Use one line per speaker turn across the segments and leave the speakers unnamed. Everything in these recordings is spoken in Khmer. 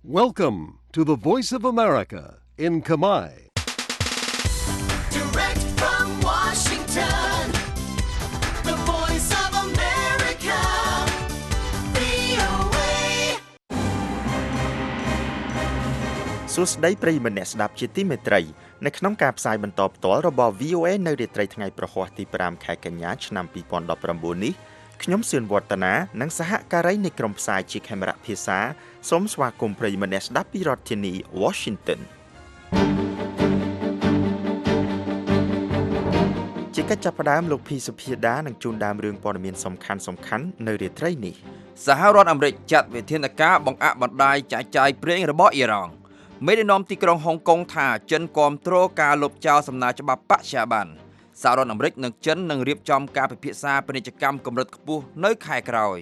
Welcome to the Voice of America in Khmer.
Direct from Washington, the Voice of America, VOA.
សួស្តីប្រិយមិត្តអ្នកស្ដាប់ជាទីមេត្រីនៅក្នុងការផ្សាយបន្តផ្ទាល់របស់ VOA នៅរាត្រីថ្ងៃប្រហ័សទី5ខែកញ្ញាឆ្នាំ2019នេះខ្ញុំសឿនវឌ្ឍនានិងសហការីនៃក្រុមផ្សាយជាខេមរៈភាសាសូមស្វាគមន៍ប្រិយមិត្តអ្នកស្ដាប់ពីរដ្ឋធានី Washington ជាកិច្ចចាប់ផ្ដើមលោកភីសុភាដានឹងជូនដើមរឿងព័ត៌មានសំខាន់ៗនៅរាត្រីនេះ
សហរដ្ឋអាមេរិកចាត់វិធានការបង្អាក់បណ្ដាយចាយចាយប្រេងរបស់អ៊ីរ៉ង់មេដឹកនាំទីក្រុងហុងកុងថាចិនគាំទ្រការលុបចោលសំណើច្បាប់បច្ចាបានសហរដ្ឋអាមេរិកនិងចិននឹងរៀបចំការពិភាក្សាពាណិជ្ជកម្មកម្រិតខ្ពស់នៅខែក្រោយ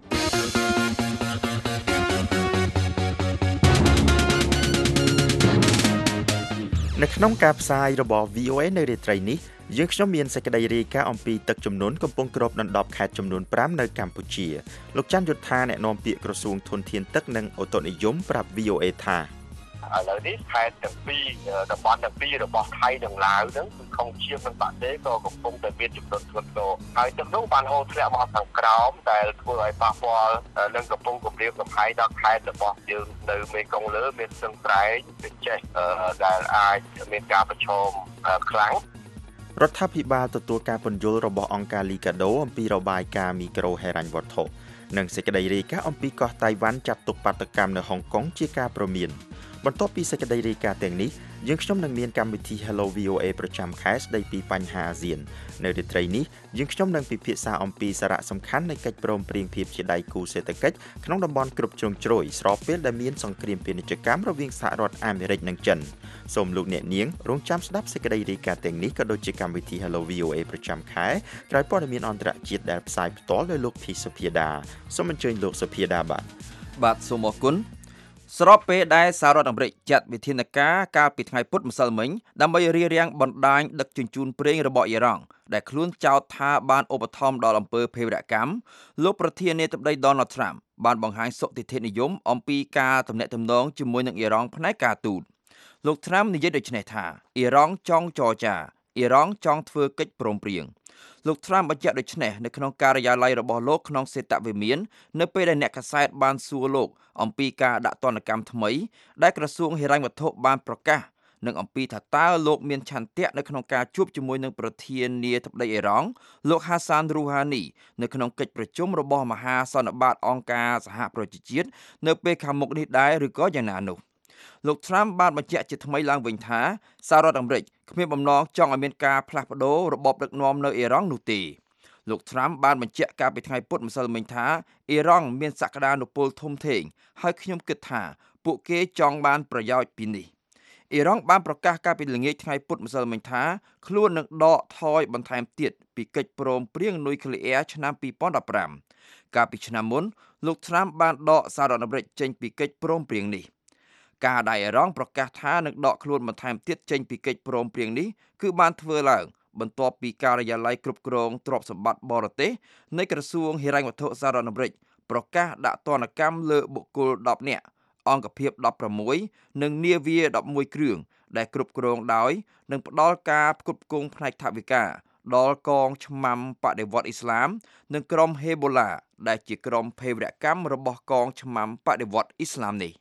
នៅក្នុងការផ្សាយរបស់ VOA នៅរាត្រីនេះយើងខ្ញុំមានសេចក្តីរាយការណ៍អំពីទឹកជំនន់កំពុងគ្របដណ្ដប់ខេត្តចំនួន5នៅកម្ពុជាលោកច័ន្ទយុទ្ធាអ្នកនាំពាក្យក្រសួងធនធានទឹកនិងអូតូនិយមប្រាប់ VOA ថា
ឥឡូវនេះខេត្តទាំងពីរតំបន់ទាំងពីររបស់ថៃនិងឡាវហ្នឹងគឺខុសជាងនឹងបាក់ទេក៏កំពុងតែមានចំនួនធ្ងន់ធ្ងរហើយទឹកនោះបានហូរធ្លាក់មកខាងក្រោមដែលធ្វើឲ្យប៉ះពាល់នឹងកំពុងគម្រាមកំហែងដល់ខេត្តរបស់យើងនៅមេគង្គលើមានស្ទឹងត្រែងវាចេះដែលអាចមានការប្រឈមខ្លាំង
រដ្ឋាភិបាលទទួលការពន្យល់របស់អង្គការ Liga do អំពីរបាយការណ៍មីក្រូហិរញ្ញវត្ថុនិងសេចក្តីរាយការណ៍អំពីកោះតៃវ៉ាន់ចាត់ទុកបាតុកម្មនៅហុងកុងជាការព្រមានបន្ទាប់ពីសេចក្តីរាយការណ៍ទាំងនេះយើងខ្ញុំនឹងមានកម្មវិធី Hello VOA ប្រចាំខែស្តីពីបញ្ហាអាស៊ាននៅរាត្រីនេះយើងខ្ញុំនឹងពិភាក្សាអំពីសារៈសំខាន់នៃកិច្ចព្រមព្រៀងភាពជាដៃគូសេដ្ឋកិច្ចក្នុងតំបន់គ្រប់ជ្រុងជ្រោយស្របពេលដែលមានសង្គ្រាមពាណិជ្ជកម្មរវាងសហរដ្ឋអាមេរិកនិងចិនសូមលោកអ្នកនាងរងចាំស្ដាប់សេចក្តីរាយការណ៍ទាំងនេះក៏ដូចជាកម្មវិធី Hello VOA ប្រចាំខែក្រោយព័ត៌មានអន្តរជាតិដែលផ្សាយផ្ទាល់ដោយលោកភីសុភាដាសូមអញ្ជើញលោកសុភាដា
បាទសូមអរគុណស្របពេលដែលសហរដ្ឋអាមេរិកចាត់វិធានការកាលពីថ្ងៃពុធម្សិលមិញដើម្បីរារាំងបណ្ដាញដឹកជញ្ជូនប្រេងរបស់អ៊ីរ៉ង់ដែលខ្លួនចោទថាបានឧបត្ថម្ភដល់អំពើភេរវកម្មលោកប្រធានាធិបតី Donald Trump បានបង្ហាញសុទិដ្ឋិនិយមអំពីការទំនាក់ទំនងជាមួយនឹងអ៊ីរ៉ង់ផ្នែកការទូតលោក Trump និយាយដូចនេះថាអ៊ីរ៉ង់ចង់ចរចាអ៊ីរ៉ង់ចង់ធ្វើកិច្ចព្រមព្រៀងលោក Trump បញ្ជាក់ដូចនេះនៅក្នុងការិយាល័យរបស់លោកក្នុងសេតវិមាននៅពេលដែលអ្នកកាសែតបានសួរលោកអំពីការដាក់ទណ្ឌកម្មថ្មីដែលក្រសួងហិរញ្ញវត្ថុបានប្រកាសនិងអំពីថាតើលោកមានឆន្ទៈនៅក្នុងការជួបជាមួយនឹងប្រធានាធិបតីអ៊ីរ៉ង់លោក Hassan Rouhani នៅក្នុងកិច្ចប្រជុំរបស់មហាសន្និបាតអង្គការសហប្រជាជាតិនៅពេលខាងមុខនេះដែរឬក៏យ៉ាងណានោះលោក Trump បានបញ្ជាក់ជាថ្មីឡើងវិញថាសហរដ្ឋអាមេរិកគ្មានបំណងចង់ឲ្យមានការផ្លាស់ប្ដូររបបដឹកនាំនៅអ៊ីរ៉ង់នោះទេលោក Trump បានបញ្ជាក់កាលពីថ្ងៃពុធម្សិលមិញថាអ៊ីរ៉ង់មានសក្តានុពលធំធេងហើយខ្ញុំគិតថាពួកគេចង់បានប្រយោជន៍ពីនេះអ៊ីរ៉ង់បានប្រកាសកាលពីល្ងាចថ្ងៃពុធម្សិលមិញថាខ្លួននឹងដកថយបន្ថែមទៀតពីកិច្ចព្រមព្រៀងនុយក្លេអ៊ែរឆ្នាំ2015កាលពីឆ្នាំមុនលោក Trump បានដកសហរដ្ឋអាមេរិកចេញពីកិច្ចព្រមព្រៀងនេះការដែលអ៊ីរ៉ង់ប្រកាសថានឹងដកខ្លួនបន្ថែមទៀតចេញពីកិច្ចព្រមព្រៀងនេះគឺបានធ្វើឡើងបន្ទាប់ពីការិយាល័យគ្រប់គ្រងទ្រព្យសម្បត្តិបរទេសនៃក្រសួងហិរញ្ញវត្ថុសហរដ្ឋអាមេរិកប្រកាសដាក់ទណ្ឌកម្មលើបុគ្គល10នាក់អង្គភាព16និងនាវា11គ្រឿងដែលគ្រប់គ្រងដោយនិងផ្ដល់ការផ្គត់ផ្គង់ផ្នែកថវិកាដល់កងឆ្មាំបដិវត្តន៍អ៊ីស្លាមនិងក្រុមហេបូឡាដែលជាក្រុមភេរវកម្មរបស់កងឆ្មាំបដិវត្តន៍អ៊ីស្លាមនេះ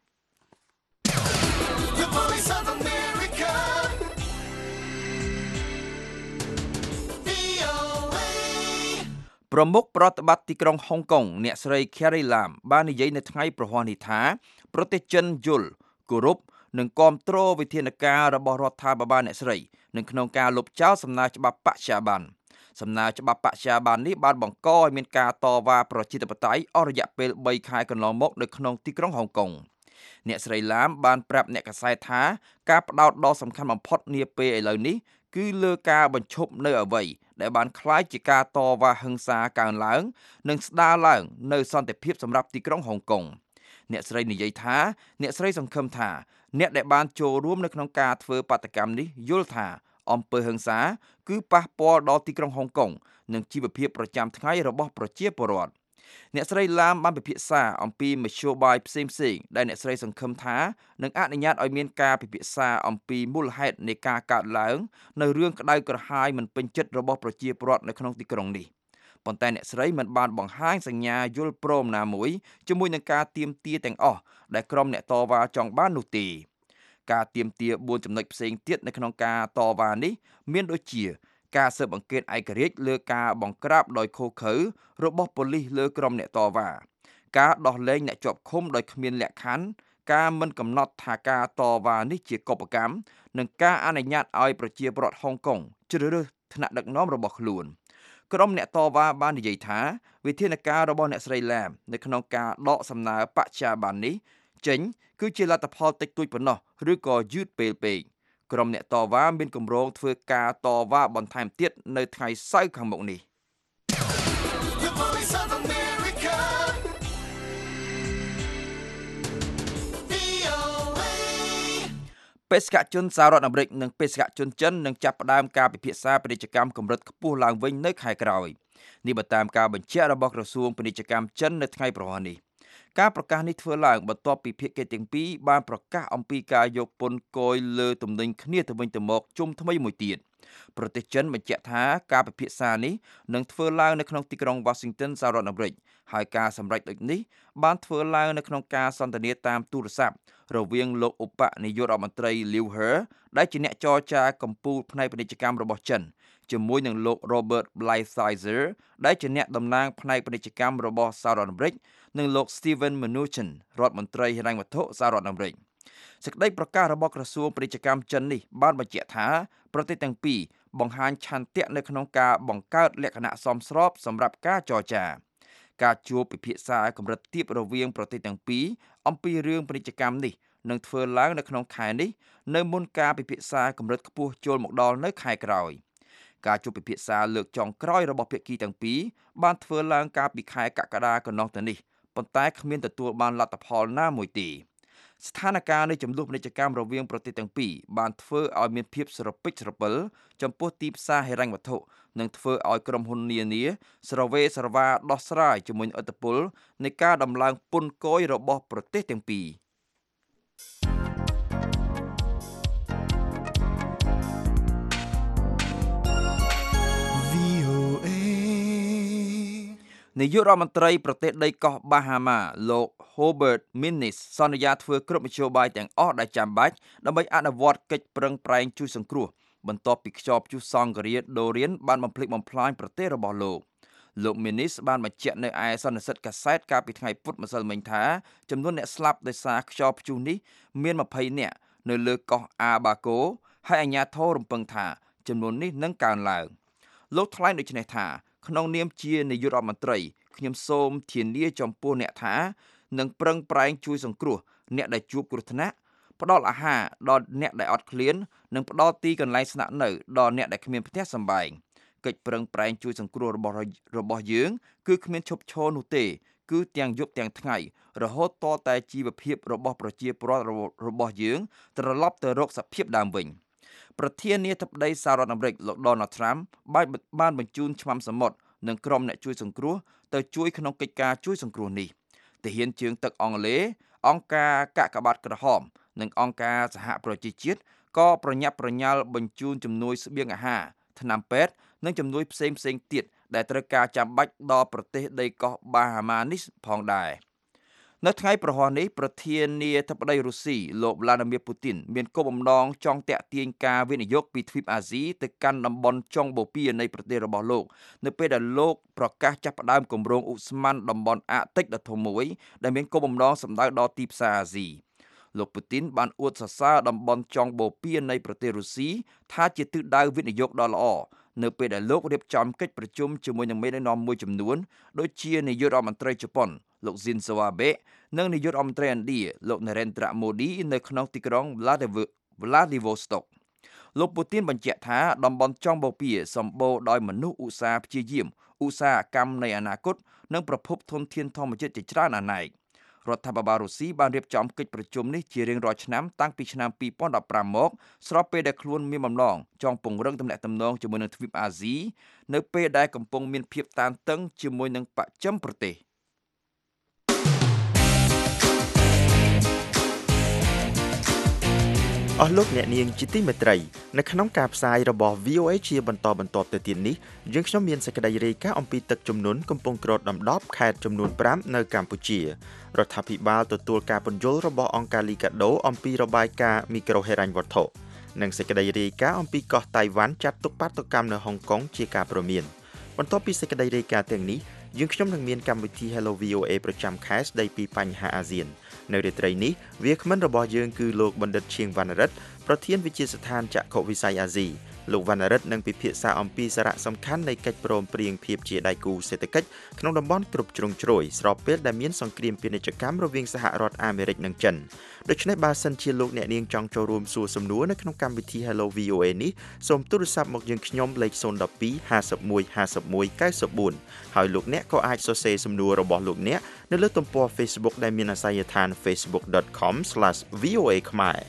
ប្រមុខប្រតិបត្តិទីក្រុងហុងកុងអ្នកស្រី Carrie Lam បាននិយាយនៅថ្ងៃប្រហ័សនេះថាប្រទេសចិនយល់គោរពនិងគាំទ្រវិធានការរបស់រដ្ឋាភិបាលអ្នកស្រីនៅក្នុងការលុបចោលសំណើច្បាប់បច្ចាបានសំណើច្បាប់បច្ចាបាននេះបានបង្កឲ្យមានការតវ៉ាប្រជាធិបតេយ្យអស់រយៈពេល3ខែកន្លងមកនៅក្នុងទីក្រុងហុងកុងអ្នកស្រី Lam បានប្រាប់អ្នកកាសែតថាការផ្ដោតដ៏សំខាន់បំផុតនាពេលឥឡូវនេះគឺលើការបញ្ឈប់នៅអ្វីដែលបានคล้ายជាការតវ៉ាហិង្សាកើនឡើងនិងស្ដារឡើងនៅសន្តិភាពសម្រាប់ទីក្រុងហុងកុងអ្នកស្រីនិយាយថាអ្នកស្រីសង្ឃឹមថាអ្នកដែលបានចូលរួមនៅក្នុងការធ្វើបាតកម្មនេះយល់ថាអំពើហិង្សាគឺប៉ះពាល់ដល់ទីក្រុងហុងកុងនិងជីវភាពប្រចាំថ្ងៃរបស់ប្រជាពលរដ្ឋអ្នកស្រីឡាមបានពិភាក្សាអំពីមធ្យោបាយផ្សេងៗដែលអ្នកស្រីសង្ឃឹមថានឹងអនុញ្ញាតឲ្យមានការពិភាក្សាអំពីមូលហេតុនៃការកើតឡើងនៅរឿងក្តៅក្រហាយមិនពេញចិត្តរបស់ប្រជាពលរដ្ឋនៅក្នុងទីក្រុងនេះប៉ុន្តែអ្នកស្រីមិនបានបង្ហាញសញ្ញាយល់ព្រមណាមួយជាមួយនឹងការទាមទារទាំងអស់ដែលក្រុមអ្នកតវ៉ាចង់បាននោះទេការទាមទារ4ចំណុចផ្សេងទៀតនៅក្នុងការតវ៉ានេះមានដូចជាការស៊ើបអង្កេតឯករាជ្យលើការបង្ក្រាបដោយឃោរឃៅរបស់ប៉ូលីសលើក្រុមអ្នកតវ៉ាការដោះលែងអ្នកជាប់ឃុំដោយគ្មានលក្ខខណ្ឌការមិនកំណត់ថាការតវ៉ានេះជាកុបកម្មនិងការអនុញ្ញាតឲ្យប្រជាពលរដ្ឋហុងកុងជ្រើសរើសថ្នាក់ដឹកនាំរបស់ខ្លួនក្រុមអ្នកតវ៉ាបាននិយាយថាវិធានការរបស់អ្នកស្រីឡាមនៅក្នុងការដកសំណើបច្ចាបណ្ឌនេះចេញគឺជាលទ្ធផលតិចតួចប៉ុណ្ណោះឬក៏យឺតពេលពេកក្រុមអ្នកតវ៉ាមានគម្រោងធ្វើការតវ៉ាបន្ថែមទៀតនៅថ្ងៃសៅរ៍ខាងមុខនេះ
The voice of America. VOA.
បេសកជនសហរដ្ឋអាមេរិកនិងបេសកជនចិននឹងចាប់ផ្ដើមការពិភាក្សាពាណិជ្ជកម្មកម្រិតខ្ពស់ឡើងវិញនៅខែក្រោយនេះបើតាមការបញ្ជាក់របស់ក្រសួងពាណិជ្ជកម្មចិននៅថ្ងៃប្រហ័ននេះការប្រកាសនេះធ្វើឡើងបន្ទាប់ពីភាគីទាំងពីរបានប្រកាសអំពីការយកពន្ធគយលើទំនិញគ្នាទៅវិញទៅមកជុំថ្មីមួយទៀតប្រទេសចិនបញ្ជាក់ថាការពិភាក្សានេះនឹងធ្វើឡើងនៅក្នុងទីក្រុង Washington សហរដ្ឋអាមេរិកហើយការសម្រេចដូចនេះបានធ្វើឡើងនៅក្នុងការសន្ទនាតាមទូរស័ព្ទរវាងលោកឧបនាយករដ្ឋមន្ត្រី Liu He ដែលជាអ្នកចរចាកម្ពុជាផ្នែកពាណិជ្ជកម្មរបស់ចិនជាមួយនឹងលោក Robert Lighthizer ដែលជាអ្នកតំណាងផ្នែកពាណិជ្ជកម្មរបស់សហរដ្ឋអាមេរិកនិងលោក Steven Mnuchin រដ្ឋមន្ត្រីហិរញ្ញវត្ថុសហរដ្ឋអាមេរិកសេចក្តីប្រកាសរបស់ក្រសួងពាណិជ្ជកម្មចិននេះបានបញ្ជាក់ថាប្រទេសទាំងពីរបង្ហាញឆន្ទៈនៅក្នុងការបង្កើតលក្ខណៈសមស្របសម្រាប់ការចរចាការជួបពិភាក្សាកម្រិតទាបរវាងប្រទេសទាំងពីរអំពីរឿងពាណិជ្ជកម្មនេះនឹងធ្វើឡើងនៅក្នុងខែនេះនៅមុនការពិភាក្សាកម្រិតខ្ពស់ចូលមកដល់នៅខែក្រោយការជួបពិភាក្សាលើកចុងក្រោយរបស់ភាគីទាំងពីរបានធ្វើឡើងកាលពីខែកក្កដាកន្លងទៅនេះប៉ុន្តែគ្មានទទួលបានលទ្ធផលណាមួយទេស្ថានភាពនៃចំនួនពាណិជ្ជកម្មរវាងប្រទេសទាំងពីរបានធ្វើឲ្យមានភាពស្រពិចស្រពិលចំពោះទីផ្សារហិរញ្ញវត្ថុនិងធ្វើឲ្យក្រុមហ៊ុននានាស្រវេស្រវាដោះស្រាយជាមួយនឹងឥទ្ធិពលនៃការដំឡើងពន្ធគយរបស់ប្រទេសទាំងពីរនាយករដ្ឋមន្ត្រីប្រទេសដីកោះបាហាម៉ាលោក Hubert Minnis សន្យាធ្វើគ្រប់មធ្យោបាយទាំងអស់ដែលចាំបាច់ដើម្បីអនុវត្តកិច្ចប្រឹងប្រែងជួយសង្គ្រោះបន្ទាប់ពីខ្យល់ព្យុះសង្ឃរា Dorian បានបំផ្លិចបំផ្លាញប្រទេសរបស់លោក Minnis បានបញ្ជាក់នៅឯសន្និសីទកាសែតកាលពីថ្ងៃពុធម្សិលមិញថាចំនួនអ្នកស្លាប់ដោយសារខ្យល់ព្យុះនេះមាន20នាក់នៅលើកោះ Abaco ហើយអាជ្ញាធររំពឹងថាចំនួននេះនឹងកើនឡើងលោកថ្លែងដូចនេះថាក្នុងនាមជានាយករដ្ឋមន្ត្រីខ្ញុំសូមធានាចំពោះអ្នកថានឹងប្រឹងប្រែងជួយសង្គ្រោះអ្នកដែលជួបគ្រោះថ្នាក់ផ្ដល់អាហារដល់អ្នកដែលអត់ឃ្លាននិងផ្ដល់ទីកន្លែងស្នាក់នៅដល់អ្នកដែលគ្មានផ្ទះសម្បែងកិច្ចប្រឹងប្រែងជួយសង្គ្រោះរបស់យើងគឺគ្មានឈប់ឈរនោះទេគឺទាំងយប់ទាំងថ្ងៃរហូតតតែជីវភាពរបស់ប្រជាពលរដ្ឋរបស់យើងត្រឡប់ទៅរកសភាពដើមវិញប្រធានាធិបតីសហរដ្ឋអាមេរិកលោក Donald Trump បានបញ្ជូនឆ្មាំសមុទ្រនិងក្រុមអ្នកជួយសង្គ្រោះទៅជួយក្នុងកិច្ចការជួយសង្គ្រោះនេះទាហានជើងទឹកអង់គ្លេសអង្គការកាកបាទក្រហមនិងអង្គការសហប្រជាជាតិក៏ប្រញាប់ប្រញាល់បញ្ជូនជំនួយស្បៀងអាហារថ្នាំពេទ្យនិងជំនួយផ្សេងទៀតដែលត្រូវការចាំបាច់ដល់ប្រទេសដីកោះបាហាម៉ានេះផងដែរនៅថ្ងៃប្រហ័សនេះប្រធានាធិបតីរុស្ស៊ីលោក Vladimir Putin មានគោលបំណងចង់ទាក់ទាញការវិនិយោគពីទ្វីបអាស៊ីទៅកាន់តំបន់ចុងបូព៌ានៃប្រទេសរបស់លោកនៅពេលដែលលោកប្រកាសចាប់ផ្ដើមគម្រោងឧស្ម័នតំបន់អាកតិចដ៏ធំមួយដែលមានគោលបំណងសម្ដៅដល់ទីផ្សារអាស៊ីលោក Putin បានអួតសរសើរតំបន់ចុងបូព៌ានៃប្រទេសរុស្ស៊ីថាជាទិសដៅវិនិយោគដ៏ល្អនៅពេលដែលលោករៀបចំកិច្ចប្រជុំជាមួយនឹងមេដឹកនាំមួយចំនួនដូចជានាយករដ្ឋមន្ត្រីជប៉ុនលោក Shinzo Abe និងនាយករដ្ឋមន្ត្រីឥណ្ឌាលោក Narendra Modi នៅក្នុងទីក្រុង Vladivostok លោក Putin បញ្ជាក់ថាតំបន់ចុងបូព៌ាសម្បូរដោយមនុស្សឧស្សាហ៍ព្យាយាមឧស្សាហកម្មនៃអនាគតនិងប្រភពធនធានធម្មជាតិជាច្រើនអនេករដ្ឋាភិបាលរុស្ស៊ីបានរៀបចំកិច្ចប្រជុំនេះជារៀងរាល់ឆ្នាំតាំងពីឆ្នាំ2015មកស្របពេលដែលខ្លួនមានបំណងចង់ពង្រឹងទំនាក់ទំនងជាមួយនឹងទ្វីបអាស៊ីនៅពេលដែលកំពុងមានភាពតានតឹងជាមួយនឹងបស្ចិមប្រទេស។
អស់លោកអ្នកនាងជាទីមេត្រីនៅក្នុងការផ្សាយរបស់ VOA ជាបន្តបន្ទាប់ទៅទៀតនេះយើងខ្ញុំមានសេចក្តីរាយការណ៍អំពីទឹកជំនន់កំពុងក្រូតដណ្ដប់ខេត្តចំនួន5នៅកម្ពុជារដ្ឋាភិបាលទទួលការពន្យល់របស់អង្គការលីកាដូអំពីរបាយការណ៍មីក្រូហិរញ្ញវត្ថុនិងសេចក្តីរាយការណ៍អំពីកោះតៃវ៉ាន់ចាត់ទុកបាតុកម្មនៅហុងកុងជាការព្រមានបន្ទាប់ពីសេចក្តីរាយការណ៍ទាំងនេះយើងខ្ញុំនឹងមានកម្មវិធី Hello VOA ប្រចាំខែស្ដីពីបញ្ហាអាស៊ាននៅរាត្រីនេះវាគ្មិនរបស់យើងគឺលោកបណ្ឌិតឈៀងវណ្ណរិទ្ធប្រធានវិទ្យាស្ថានចក្ខុវិស័យអាស៊ីលោកវណ្ណរិទ្ធនឹងពិភាក្សាអំពីសារៈសំខាន់នៃកិច្ចព្រមព្រៀងភាពជាដៃគូសេដ្ឋកិច្ចក្នុងតំបន់គ្រប់ជ្រុងជ្រោយស្របពេលដែលមានសង្គ្រាមពាណិជ្ជកម្មរវាងសហរដ្ឋអាមេរិកនិងចិនដូច្នេះបើសិនជាលោកអ្នកនាងចង់ចូលរួមសួរសំណួរនៅក្នុងកម្មវិធី Hello VOA នេះសូមទូរស័ព្ទមកយើងខ្ញុំលេខ012 51 51 94ហើយលោកអ្នកក៏អាចសរសេរសំណួររបស់លោកអ្នកនៅលើទំព័រ Facebook ដែលមានអាសយដ្ឋាន facebook.com/voa ខ្មែរ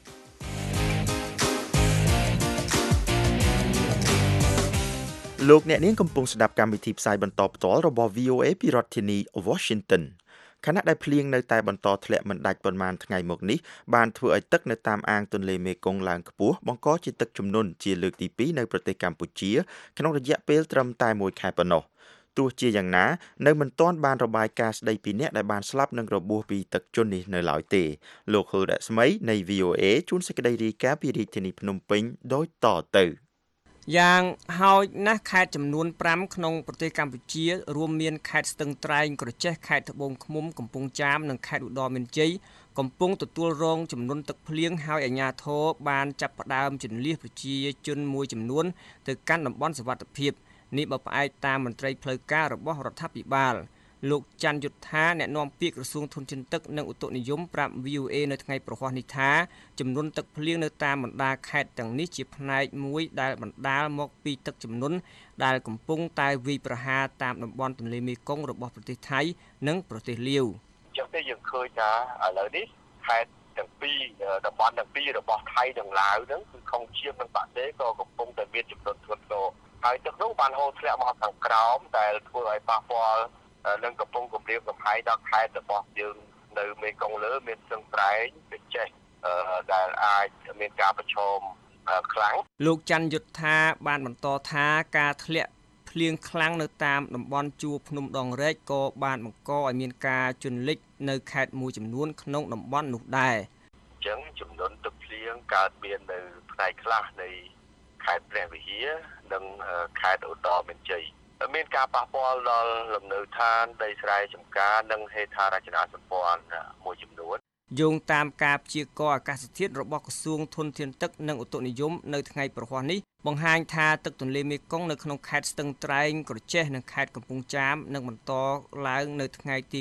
លោកអ្នកនាងកំពុងស្ដាប់កម្មវិធីផ្សាយបន្តផ្ទាល់របស់ VOA ពីរដ្ឋធានី Washington ខណៈដែលភ្លៀងនៅតែបន្តធ្លាក់មិនដាច់ប៉ុន្មានថ្ងៃមកនេះបានធ្វើឲ្យទឹកនៅតាមអាងទន្លេមេគង្គឡើងខ្ពស់បង្កជាទឹកជំនន់ជាលើកទី2នៅប្រទេសកម្ពុជាក្នុងរយៈពេលត្រឹមតែ1ខែប៉ុណ្ណោះទោះជាយ៉ាងណានៅមិនទាន់បានរបាយការណ៍ស្ដីពីអ្នកដែលបានស្លាប់និងរបួសពីទឹកជន់នេះនៅឡើយទេលោកហុលរស្មីនៃ VOA ជួនសេចក្តីរាយការណ៍ពីរាជធានីភ្នំពេញដូចតទៅ
យ៉ាងហោចណាស់ខេត្តចំនួន5ក្នុងប្រទេសកម្ពុជារួមមានខេត្តស្ទឹងត្រែងក្រចេះខេត្តត្បូងឃ្មុំកំពង់ចាមនិងខេត្តឧត្តរមានជ័យកំពុងទទួលរងចំនួនទឹកភ្លៀងហើយអាជ្ញាធរបានចាប់ផ្ដើមជន្លៀសប្រជាជនមួយចំនួនទៅកាន់តំបន់សុវត្ថិភាពនេះបើផ្អែកតាមមន្ត្រីផ្លូវការរបស់រដ្ឋាភិបាលលោកច័ន្ទយុទ្ធាអ្នកនាំពាក្យក្រសួងធនធានទឹកនិងឧតុនិយមប្រាប់ VOA នៅថ្ងៃប្រហ័សនេះថាចំនួនទឹកភ្លៀងនៅតាមបណ្ដាខេត្តទាំងនេះជាផ្នែកមួយដែលបណ្ដាលមកពីទឹកជំនន់ដែលកំពុងតែវាយប្រហារតាមតំបន់ទន្លេមេគង្គរបស់ប្រទេសថៃនិងប្រទេសលាវ
អញ្ចឹងទេយើងឃើញថាឥឡូវនេះខេត្តទាំងពីរតំបន់ទាំងពីររបស់ថៃនិងឡាវហ្នឹងគឺខំជាមិនបាក់ទេក៏កំពុងតែមានចំនួនធ្ងន់ធ្ងរហើយទឹកនោះបានហូរធ្លាក់មកខាងក្រោមដែលធ្វើឲ្យប៉ះពាល់នឹងកំពុងគម្រាមកំហែងដល់ខេត្តរបស់យើងនៅមេគង្គលើមានស្ទឹងត្រែងពិចេះដែលអាចមានការប្រឈមខ្លាំង
លោកច័ន្ទយុទ្ធាបានបន្តថាការធ្លាក់ភ្លៀងខ្លាំងនៅតាមតំបន់ជួរភ្នំដងរែកក៏បានបង្កឲ្យមានការជន់លិចនៅខេត្តមួយចំនួនក្នុងតំបន់នោះដែរ
អញ្ចឹងចំនួនទឹកភ្លៀងកើតមាននៅផ្នែកខ្លះនៃខេត្តព្រះវិហារនិងខេត្តឧត្តរមានជ័យមានការប៉ះពាល់ដល់លំនៅឋានដីស្រែចម្ការនិងហេដ្ឋារចនាសម្ព័ន្ធមួយចំនួន
យោងតាមការព្យាករណ៍អាកាសធាតុរបស់ក្រសួងធនធានទឹកនិងឧតុនិយមនៅថ្ងៃប្រហ័សនេះបង្ហាញថាទឹកទន្លេមេគង្គនៅក្នុងខេត្តស្ទឹងត្រែងក្រចេះនិងខេត្តកំពង់ចាមនឹងបន្តឡើងនៅថ្ងៃទី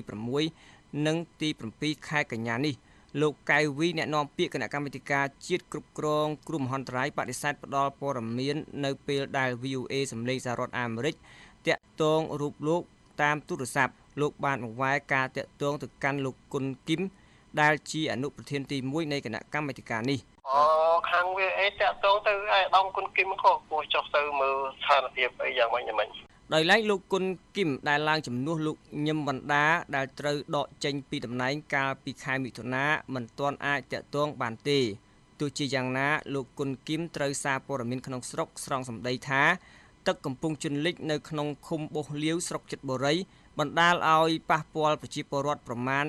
6និងទី7ខែកញ្ញានេះលោកកៅវីអ្នកនាំពាក្យគណៈកម្មាធិការជាតិគ្រប់គ្រងគ្រោះមហន្តរាយបដិសេធផ្ដល់ព័ត៌មាននៅពេលដែល VOA សម្លេងសហរដ្ឋអាមេរិកតាក់ទងរូបលោកតាមទូរស័ព្ទលោកបានបង្វែរការតាក់ទងទៅកាន់លោកគុណគឹមដែលជាអនុប្រធានទី1នៃគណៈកម្មាធិការនេះ
ខាង VOA តាក់ទងទៅឯកឧត្តមគុណគឹមក៏គួរចុះទៅមើលស្ថានភាពអីយ៉ាងម៉េច
ដោយឡែកលោកគុណគឹមដែលឡើងជំនួសលោកញឹមវណ្ដាដែលត្រូវដកចេញពីតំណែងកាលពីខែមិថុនាមិនទាន់អាចតាក់ទងបានទេទោះជាយ៉ាងណាលោកគុណគឹមត្រូវសារព័ត៌មានក្នុងស្រុកស្រង់សម្ដីថាទឹកកំពុងជន់លិចនៅក្នុងឃុំបោះលាវស្រុកចិត្តបុរីបណ្ដាលឲ្យប៉ះពាល់ប្រជាពលរដ្ឋប្រមាណ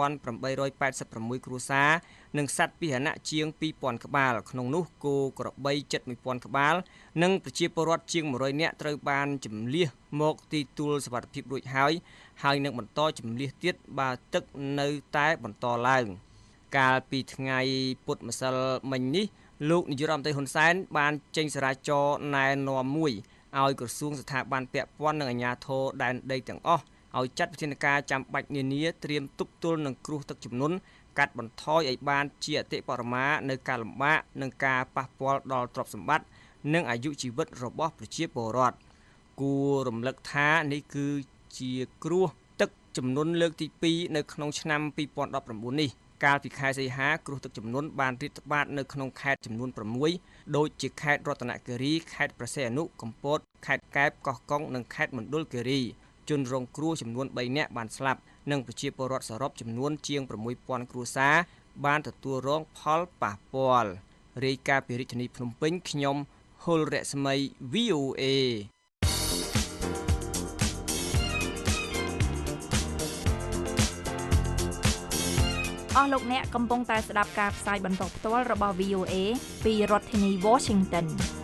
1886គ្រួសារនិងសត្វពាហនៈជាង2000ក្បាលក្នុងនោះគោក្របីជិត1000ក្បាលនិងប្រជាពលរដ្ឋជាង100នាក់ត្រូវបានជម្លៀសមកទីទួលសុវត្ថិភាពរួចហើយនឹងបន្តជម្លៀសទៀតបើទឹកនៅតែបន្តឡើងកាលពីថ្ងៃពុធម្សិលមិញនេះលោកនាយករដ្ឋមន្ត្រីហ៊ុនសែនបានចេញសារចរណ៍ណែនាំមួយឲ្យក្រសួងស្ថាប័នពាក់ព័ន្ធនិងអាជ្ញាធរដែនដីទាំងអស់ឲ្យចាត់វិធានការចាំបាច់នានាត្រៀមទប់ទល់នឹងគ្រោះទឹកជំនន់កាត់បន្ថយឲ្យបានជាអតិបរមានៅការលំបាកនិងការប៉ះពាល់ដល់ទ្រព្យសម្បត្តិនិងអាយុជីវិតរបស់ប្រជាពលរដ្ឋគួររំលឹកថានេះគឺជាគ្រោះទឹកជំនន់លើកទី2នៅក្នុងឆ្នាំ2019នេះកាលពីខែសីហាគ្រោះទឹកជំនន់បានរាតត្បាតនៅក្នុងខេត្តចំនួន6ដូចជាខេត្តរតនគិរីខេត្តព្រះសីហនុកំពតខេត្តកែបកោះកុងនិងខេត្តមណ្ឌលគិរីជនរងគ្រោះចំនួន3នាក់បានស្លាប់និងប្រជាពលរដ្ឋសរុបចំនួនជាង6000គ្រួសារបានទទួលរងផលប៉ះពាល់រាយការណ៍ពីរាជធានីភ្នំពេញខ្ញុំហុលរស្មី VOA
អស់លោកអ្នកកំពុងតែស្ដាប់ការផ្សាយបន្តផ្ទាល់របស់ VOA ពីរដ្ឋធានី Washington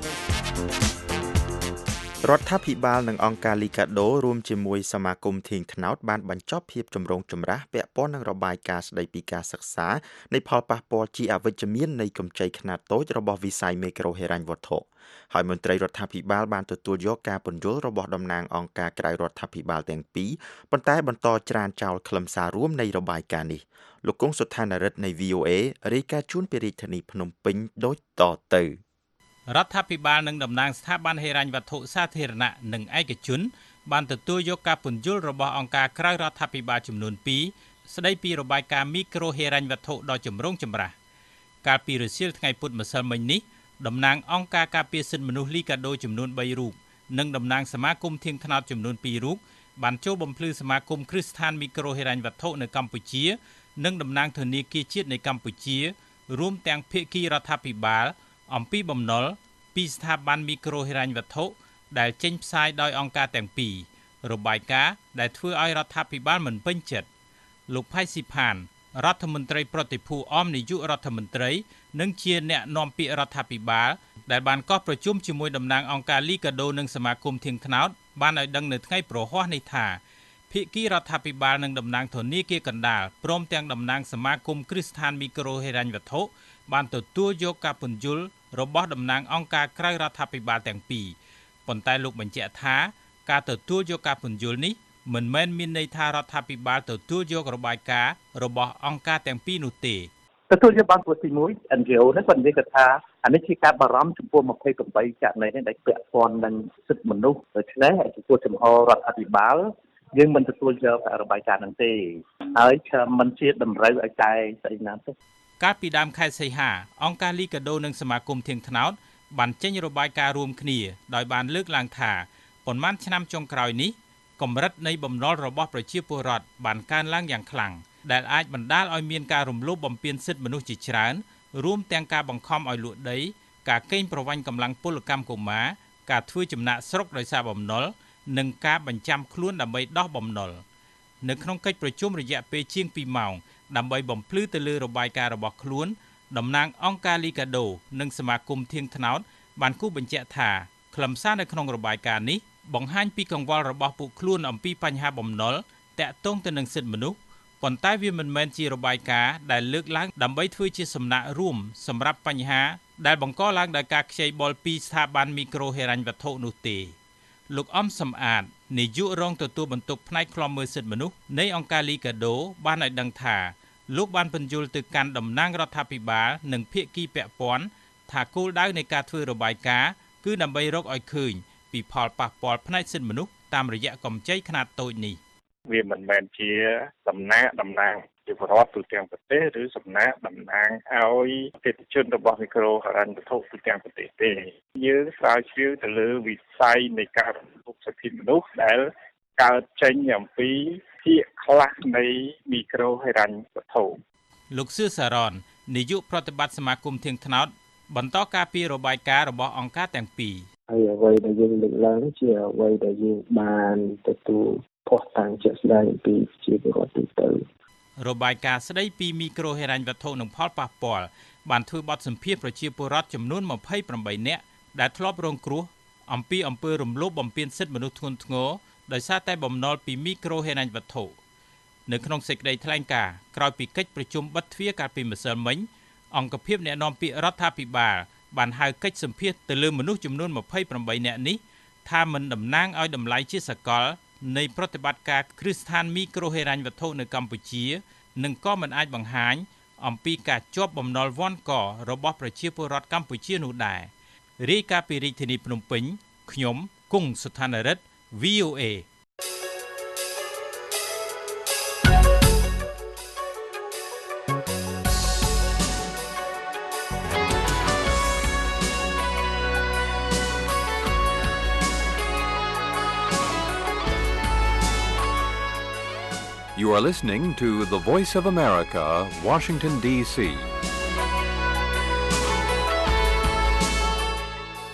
រដ្ឋាភិបាលនិងអង្គការ Liga do រួមជាមួយសមាគមធាងថ្នោតបានបញ្ចប់ភាពចម្រូងចម្រាសពាក់ព័ន្ធនឹងរបាយការណ៍ស្ដីពីការសិក្សានៃផលប៉ះពាល់ជាអវិជ្ជមាននៃកម្ចីខ្នាតតូចរបស់វិស័យមីក្រូហិរញ្ញវត្ថុហើយមន្ត្រីរដ្ឋាភិបាលបានទទួលយកការពន្យល់របស់តំណាងអង្គការក្រៅរដ្ឋាភិបាលទាំងពីរប៉ុន្តែបន្តច្រានចោលខ្លឹមសាររួមនៃរបាយការណ៍នេះលោកគង់សុថានរិទ្ធនៃ VOA រាយការណ៍ជូនពីរាជធានីភ្នំពេញដូចតទៅ
រដ្ឋាភិបាលនិងតំណាងស្ថាប័នហិរញ្ញវត្ថុសាធារណៈនិងឯកជនបានទទួលយកការពន្យល់របស់អង្គការក្រៅរដ្ឋាភិបាលចំនួន2ស្ដីពីរបាយការណ៍មីក្រូហិរញ្ញវត្ថុដ៏ចម្រូងចម្រាសកាលពីរសៀលថ្ងៃពុធម្សិលមិញនេះតំណាងអង្គការការពារសិទ្ធិមនុស្ស Liga do ចំនួន3រូបនិងតំណាងសមាគមធាងថ្នោតចំនួន2រូបបានចូលបំភ្លឺសមាគមគ្រឹះស្ថានមីក្រូហិរញ្ញវត្ថុនៅកម្ពុជានិងតំណាងធនាគារជាតិនៃកម្ពុជារួមទាំងភាគីរដ្ឋាភិបាលអំពីបំណុលពីស្ថាប័នមីក្រូហិរញ្ញវត្ថុដែលចេញផ្សាយដោយអង្គការទាំងពីររបាយការណ៍ដែលធ្វើឲ្យរដ្ឋាភិបាលមិនពេញចិត្តលោកផៃស៊ីផានរដ្ឋមន្ត្រីប្រតិភូអមនាយករដ្ឋមន្ត្រីនិងជាអ្នកនាំពាក្យរដ្ឋាភិបាលដែលបានកោះប្រជុំជាមួយតំណាងអង្គការ Liga do និងសមាគមធាងថ្នោតបានឲ្យដឹងនៅថ្ងៃប្រហ័សនេះថាភាគីរដ្ឋាភិបាលនិងតំណាងធនាគារកណ្ដាលព្រមទាំងតំណាងសមាគមគ្រឹះស្ថានមីក្រូហិរញ្ញវត្ថុបានទទួលយកការពន្យល់របស់តំណាងអង្គការក្រៅរដ្ឋាភិបាលទាំងពីរប៉ុន្តែលោកបញ្ជាក់ថាការទទួលយកការពន្យល់នេះមិនមែនមានន័យថារដ្ឋាភិបាលទទួលយករបាយការណ៍របស់អង្គការទាំងពីរនោះទេ
ទទួលយកបានព្រោះទី1 NGO នេះគាត់និយាយថាអានេះជាការបារម្ភចំពោះ28ករណីនេះដែលពាក់ព័ន្ធនឹងសិទ្ធិមនុស្សដូច្នេះចំពោះចំហរដ្ឋាភិបាលយើងមិនទទួលយករបាយការណ៍ហ្នឹងទេហើយមិនជាតម្រូវឲ្យកែស្អីណាទេ
កាលពីដើមខែសីហាអង្គការ Liga do និងសមាគមធាងថ្នោតបានចេញរបាយការណ៍រួមគ្នាដោយបានលើកឡើងថាប៉ុន្មានឆ្នាំចុងក្រោយនេះកម្រិតនៃបំណុលរបស់ប្រជាពលរដ្ឋបានកើនឡើងយ៉ាងខ្លាំងដែលអាចបណ្ដាលឲ្យមានការរំលោភបំពានសិទ្ធិមនុស្សជាច្រើនរួមទាំងការបង្ខំឲ្យលក់ដីការកេងប្រវ័ញ្ចកម្លាំងពលកម្មកុមារការធ្វើចំណាកស្រុកដោយសារបំណុលនិងការបញ្ចាំខ្លួនដើម្បីដោះបំណុលនៅក្នុងកិច្ចប្រជុំរយៈពេលជាង2ម៉ោងដើម្បីបំភ្លឺទៅលើរបាយការណ៍របស់ខ្លួនតំណាងអង្គការ Liga do និងសមាគមធាងថ្នោតបានគូបញ្ជាក់ថាខ្លឹមសារនៅក្នុងរបាយការណ៍នេះបង្ហាញពីកង្វល់របស់ពួកខ្លួនអំពីបញ្ហាបំណុលតាក់ទងទៅនឹងសិទ្ធិមនុស្សប៉ុន្តែវាមិនមែនជារបាយការណ៍ដែលលើកឡើងដើម្បីធ្វើជាសំណាក់រួមសម្រាប់បញ្ហាដែលបង្កឡើងដោយការខ្ចីបុលពីស្ថាប័នមីក្រូហិរញ្ញវត្ថុនោះទេលោកអំសំអាតនាយករងទទួលបន្ទុកផ្នែកឃ្លាំមើលសិទ្ធិមនុស្សនៃអង្គការ Liga do បានឲ្យដឹងថាលោកបានពន្យល់ទៅកាន់តំណាងរដ្ឋាភិបាលនិងភាគីពាក់ព័ន្ធថាគោលដៅនៃការធ្វើរបាយការណ៍គឺដើម្បីរកឲ្យឃើញពីផលប៉ះពាល់ផ្នែកសិទ្ធិមនុស្សតាមរយៈកម្ចីខ្នាតតូចនេះ
វាមិនមែនជាតំណាងជាប្រវត្តិទូទាំងប្រទេសឬតំណាងឲ្យអតិថិជនរបស់មីក្រូហិរញ្ញវត្ថុទូទាំងប្រទេសទេយើងស្រាវជ្រាវទៅលើវិស័យនៃការរំលោភសិទ្ធិមនុស្សដែលកើតចេញអំពីភាគខ្លះនៃមីក្រូហិរញ្ញវត្ថុ
លោកសឿសារ៉ននាយកប្រតិបត្តិសមាគមធាងថ្នោតបន្តការពីរបាយការណ៍របស់អង្គការទាំងពីរ
ហើយអ្វីដែលយើងលើកឡើងជាអ្វីដែលយើងបានទទួលភស្តុតាងជាក់ស្ដែងពីជាពលរដ្ឋទូទៅ
របាយការណ៍ស្ដីពីមីក្រូហិរញ្ញវត្ថុនិងផលប៉ះពាល់បានធ្វើបទសម្ភាសន៍ប្រជាពលរដ្ឋចំនួន28នាក់ដែលធ្លាប់រងគ្រោះអំពីអំពើរំលោភបំពានសិទ្ធិមនុស្សធ្ងន់ធ្ងរដោយសារតែបំណុលពីមីក្រូហិរញ្ញវត្ថុនៅក្នុងសេចក្តីថ្លែងការណ៍ក្រោយពីកិច្ចប្រជុំបិទទ្វារកាលពីម្សិលមិញអង្គភាពអ្នកនាំពាក្យរដ្ឋាភិបាលបានហៅកិច្ចសម្ភាសន៍ទៅលើមនុស្សចំនួន28នាក់នេះថាមិនតំណាងឲ្យតម្លៃជាសកលនៃប្រតិបត្តិការគ្រឹះស្ថានមីក្រូហិរញ្ញវត្ថុនៅកម្ពុជានិងក៏មិនអាចបង្ហាញអំពីការជាប់បំណុលវាន់ករបស់ប្រជាពលរដ្ឋកម្ពុជានោះដែររាយការណ៍ពីរាជធានីភ្នំពេញខ្ញុំគង់សុថានរិទ្ធ VOA
You are listening to the Voice of America, Washington, D.C.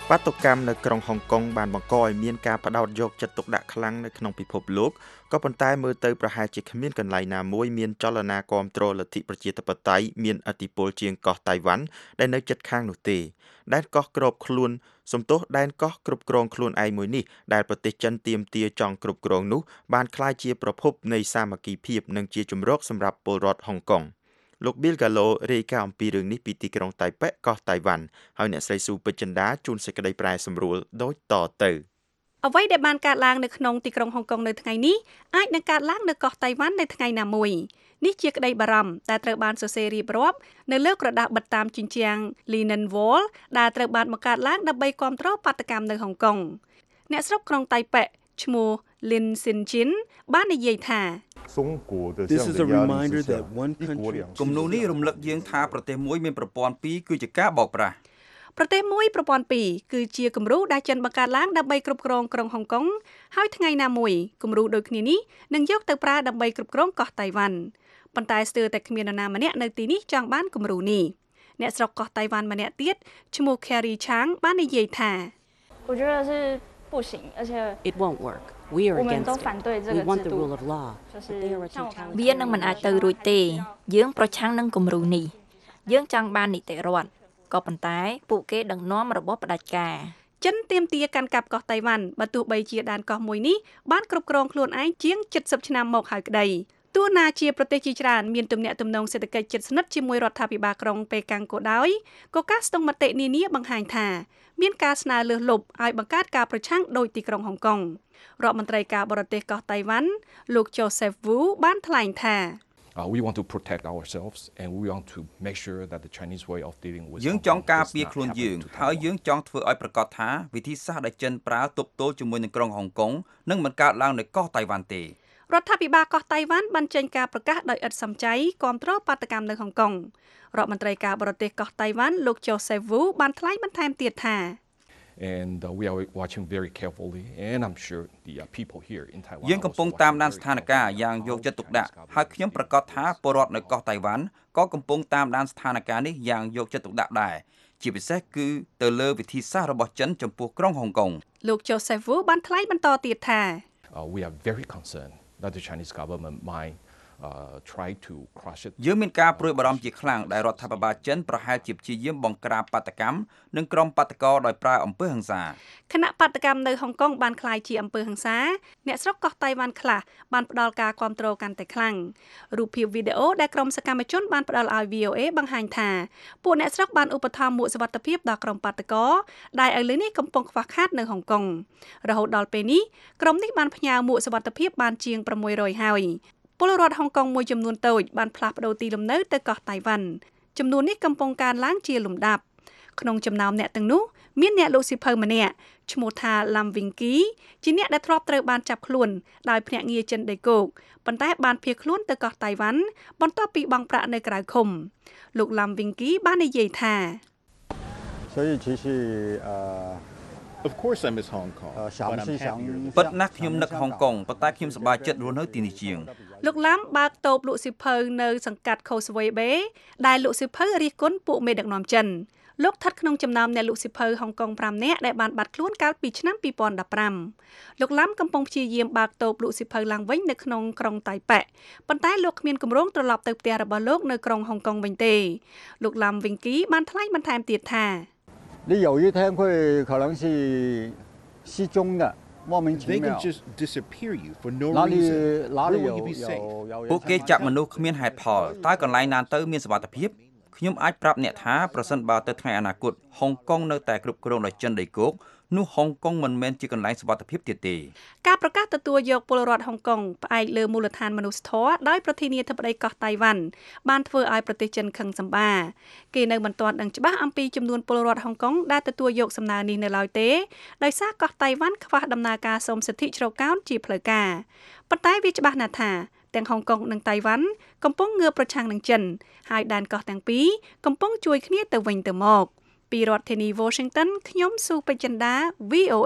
បាតុកម្មនៅក្រុងហុងកុងបានបង្កឲ្យមានការផ្ដោតយកចិត្តទុកដាក់ខ្លាំងនៅក្នុងពិភពលោកក៏ប៉ុន្តែមើលទៅប្រហែលជាគ្មានកន្លែងណាមួយមានចលនាគាំទ្រលទ្ធិប្រជាធិបតេយ្យមានឥទ្ធិពលជាងកោះតៃវ៉ាន់ដែលនៅជិតខាងនោះទេដែនកោះគ្រប់គ្រងខ្លួនឯងមួយនេះដែលប្រទេសចិនទាមទារចង់គ្រប់គ្រងនោះបានក្លាយជាប្រភពនៃសាមគ្គីភាពនិងជាជំរកសម្រាប់ពលរដ្ឋហុងកុងលោក Bill Gallo រាយការណ៍អំពីរឿងនេះពីទីក្រុងតៃប៉េកោះតៃវ៉ាន់ហើយអ្នកស្រីស៊ូពេជ្រចិន្តាជួនសេចក្តីប្រែសម្រួលដូចតទៅ
អ្វីដែលបានកើតឡើងនៅក្នុងទីក្រុងហុងកុងនៅថ្ងៃនេះអាចនឹងកើតឡើងនៅកោះតៃវ៉ាន់នៅថ្ងៃណាមួយនេះជាក្តីបារម្ភដែលត្រូវបានសរសេររៀបរាប់នៅលើក្រដាសបិទតាមជញ្ជាំង Linen Wall ដែលត្រូវបានបង្កើតឡើងដើម្បីគាំទ្របាតុកម្មនៅហុងកុងអ្នកស្រុកក្រុងតៃប៉េឈ្មោះ Lin Xin-jin បាននិយាយថា
This is a reminder that one country
គំនូរនេះរំលឹកយើងថាប្រទេសមួយមានប្រព័ន្ធពីរគឺជាការបោកប្រាស់
ប្រទេសមួយប្រព័ន្ធពីរគឺជាគំរូដែលចិនបង្កើតឡើងដើម្បីគ្រប់គ្រងក្រុងហុងកុងហើយថ្ងៃណាមួយគំរូដូចគ្នានេះនឹងយកទៅប្រើដើម្បីគ្រប់គ្រងកោះតៃវ៉ាន់ប៉ុន្តែស្ទើរតែគ្មាននរណាម្នាក់នៅទីនេះចង់បានគំរូនេះអ្នកស្រុកកោះតៃវ៉ាន់ម្នាក់ទៀតឈ្មោះ Carrie Chang បាននិយាយថា
It won't work. We are against it. We want the rule of law.
វានឹងមិនអាចទៅរួចទេយើងប្រឆាំងនឹងគំរូនេះយើងចង់បាននីតិរដ្ឋក៏ប៉ុន្តែពួកគេដឹកនាំរបបផ្ដាច់ការ
ចិនទាមទារកាន់កាប់កោះតៃវ៉ាន់បើទោះបីជាដែនកោះមួយនេះបានគ្រប់គ្រងខ្លួនឯងជាង70ឆ្នាំមកហើយក្តីទោះណាជាប្រទេសជាច្រើនមានទំនាក់ទំនងសេដ្ឋកិច្ចជិតស្និទ្ធជាមួយរដ្ឋាភិបាលក្រុងប៉េកាំងក៏ដោយក៏ការស្ទង់មតិនានាបង្ហាញថាមានការស្នើលើសលប់ឲ្យបង្កើតការប្រឆាំងដោយទីក្រុងហុងកុងរដ្ឋមន្ត្រីការបរទេសកោះតៃវ៉ាន់លោក Joseph Wu បានថ្លែងថា
We want to protect ourselves and we want to make sure that the Chinese way of dealing with
យើងចង់ការពារខ្លួនយើងហើយយើងចង់ធ្វើឲ្យប្រកាសថាវិធីសាស្ត្រដែលចិនប្រើទប់ទល់ជាមួយនឹងក្រុងហុងកុងនឹងមិនកើតឡើងនៅកោះតៃវ៉ាន់ទេ
រដ្ឋាភិបាលកោះតៃវ៉ាន់បានចេញការប្រកាសដោយឥតសំចៃគាំទ្របាតុកម្មនៅហុងកុងរដ្ឋមន្ត្រីការបរទេសកោះតៃវ៉ាន់លោក Joseph Wu បានថ្លែងបន្ថែមទៀតថា
And we are watching very carefully and I'm sure the people here in Taiwan
យើងកំពុងតាមដានស្ថានភាពយ៉ាងយកចិត្តទុកដាក់ហើយខ្ញុំប្រកាសថាពលរដ្ឋនៅកោះតៃវ៉ាន់ក៏កំពុងតាមដានស្ថានភាពនេះយ៉ាងយកចិត្តទុកដាក់ដែរជាពិសេសគឺទៅលើវិធីសាស្ត្ររបស់ចិនចំពោះក្រុងហុងកុង
លោក Joseph Wu បានថ្លែងបន្តទៀតថា
We are very concerned that the Chinese government might try to crush it
យើងមានការព្រួយបារម្ភជាខ្លាំងដែលរដ្ឋាភិបាលចិនប្រហែលជាព្យាយាមបង្ក្រាបបាតុកម្មនិងក្រុមបាតុករដោយប្រើអំពើហិង្សា
គណៈបាតុកម្មនៅហុងកុងបានក្លាយជាអំពើហិង្សាអ្នកស្រុកកោះតៃវ៉ាន់ខ្លះបានផ្ដល់ការគាំទ្រកាន់តែខ្លាំងរូបភាពវីដេអូដែលក្រុមសកម្មជនបានផ្ដល់ឲ្យ VOA បង្ហាញថាពួកអ្នកស្រុកបានឧបត្ថម្ភមួកសុវត្ថិភាពដល់ក្រុមបាតុករដែលឥឡូវនេះកំពុងខ្វះខាតនៅហុងកុងរហូតដល់ពេលនេះក្រុមនេះបានផ្ញើមួកសុវត្ថិភាពបានជាង600ហើយពលរដ្ឋហុងកុងមួយចំនួនតូចបានផ្លាស់ប្ដូរទីលំនៅទៅកោះតៃវ៉ាន់ចំនួននេះកំពុងកើនឡើងជាលំដាប់ក្នុងចំណោមអ្នកទាំងនោះមានអ្នកលក់សៀវភៅម្នាក់ឈ្មោះថា Lam Winky ជាអ្នកដែលធ្លាប់ត្រូវបានចាប់ខ្លួនដោយភ្នាក់ងារចិនដីគោកប៉ុន្តែបានភៀសខ្លួនទៅកោះតៃវ៉ាន់បន្ទាប់ពីបង់ប្រាក់នៅក្រៅឃុំលោក Lam Winky បាននិយាយថា
Of course I miss Hong Kong.
ពិតណាស់ខ្ញុំនឹកហុងកុងប៉ុន្តែខ្ញុំសប្បាយចិត្តរស់នៅទីនេះជាង
លោកឡាំបើកតូបលក់សៀវភៅនៅសង្កាត់ Causeway Bay ដែលលក់សៀវភៅរិះគន់ពួកមេដឹកនាំចិនលោកស្ថិតក្នុងចំណោមអ្នកលក់សៀវភៅហុងកុង5នាក់ដែលបានបាត់ខ្លួនកាលពីឆ្នាំ2015លោកឡាំកំពុងព្យាយាមបើកតូបលក់សៀវភៅឡើងវិញនៅក្នុងក្រុងតៃប៉េប៉ុន្តែលោកគ្មានគម្រោងត្រឡប់ទៅផ្ទះរបស់លោកនៅក្រុងហុងកុងវិញទេលោកឡាំវិញគីបានថ្លែងបន្ថែមទៀតថា
你有一天会可能是失踪的莫名其妙
They can just disappear you for no reason. Where will you be safe?
ពួកគេចាប់មនុស្សគ្មានហេតុផលតើកន្លែងណាទៅមានសុវត្ថិភាពខ្ញុំអាចប្រាប់អ្នកថាប្រសិនបើទៅថ្ងៃអនាគតហុងកុងនៅតែគ្រប់គ្រងដោយចិនដីគោកនោះហុងកុងមិនមែនជាកន្លែងសុវត្ថិភាពទៀតទេ
ការប្រកាសទទួលយកពលរដ្ឋហុងកុងផ្អែកលើមូលដ្ឋានមនុស្សធម៌ដោយប្រធានាធិបតីកោះតៃវ៉ាន់បានធ្វើឲ្យប្រទេសចិនខឹងសម្បាគេនៅមិនទាន់ដឹងច្បាស់អំពីចំនួនពលរដ្ឋហុងកុងដែលទទួលយកសំណើនេះនៅឡើយទេដោយសារកោះតៃវ៉ាន់ខ្វះដំណើរការសុំសិទ្ធិជ្រកកោនជាផ្លូវការប៉ុន្តែវាច្បាស់ណាស់ថាទាំងហុងកុងនិងតៃវ៉ាន់កំពុងងើបប្រឆាំងនឹងចិនហើយដែនកោះទាំងពីរកំពុងជួយគ្នាទៅវិញទៅមកពីរដ្ឋធានី Washington ខ្ញុំស៊ូពេជ្រចិន្តា VOA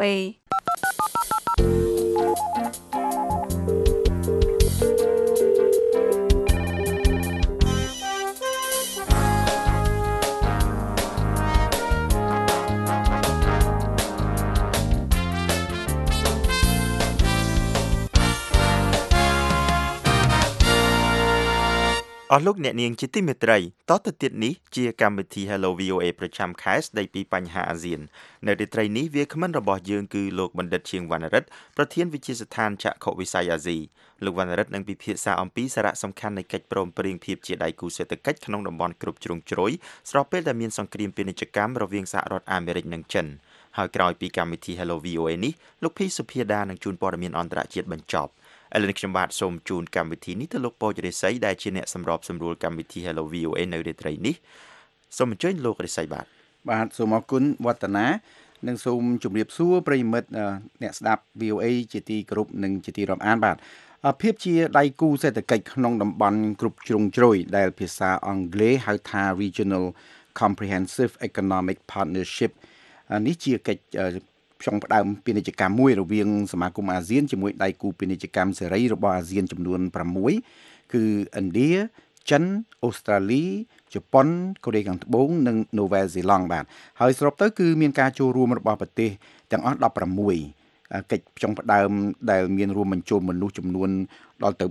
អស់លោកអ្នកនាងជាទីមេត្រីតទៅទៀតនេះជាកម្មវិធី Hello VOA ប្រចាំខែស្ដីពីបញ្ហាអាស៊ាននៅរាត្រីនេះវាគ្មិនរបស់យើងគឺលោកបណ្ឌិតឈៀងវណ្ណរិទ្ធប្រធានវិទ្យាស្ថានចក្ខុវិស័យអាស៊ីលោកវណ្ណរិទ្ធនឹងពិភាក្សាអំពីសារៈសំខាន់នៃកិច្ចព្រមព្រៀងភាពជាដៃគូសេដ្ឋកិច្ចក្នុងតំបន់គ្រប់ជ្រុងជ្រោយស្របពេលដែលមានសង្គ្រាមពាណិជ្ជកម្មរវាងសហរដ្ឋអាមេរិកនិងចិនហើយក្រោយពីកម្មវិធី Hello VOA នេះលោកភីសុភាដានឹងជូនព័ត៌មានអន្តរជាតិបញ្ចប់ឥឡូវនេះខ្ញុំបាទសូមជូនកម្មវិធីនេះទៅលោកពូចរិស័យដែលជាអ្នកសម្របសម្រួលកម្មវិធី Hello VOA នៅរាត្រីនេះសូមអញ្ជើញលោករិស័យបាទ
សូមអរគុណវឌ្ឍនានិងសូមជម្រាបសួរប្រិយមិត្តអ្នកស្ដាប់ VOA ជាទីគោរពនិងជាទីរាប់អានបាទភាពជាដៃគូសេដ្ឋកិច្ចក្នុងតំបន់គ្រប់ជ្រុងជ្រោយដែលភាសាអង់គ្លេសហៅថា Regional Comprehensive Economic Partnership នេះជាកិច្ចផ្ចង់ផ្ដើមពាណិជ្ជកម្មមួយរវាងសមាគមអាស៊ានជាមួយដៃគូពាណិជ្ជកម្មសេរីរបស់អាស៊ានចំនួន6គឺឥណ្ឌាចិនអូស្ត្រាលីជប៉ុនកូរ៉េខាងត្បូងនិងនូវែលសេឡង់បាទហើយសរុបទៅគឺមានការចូលរួមរបស់ប្រទេសទាំងអស់16កិច្ចផ្ចង់ផ្ដើមដែលមានរួមបញ្ចូលមនុស្សចំនួនដល់ទៅ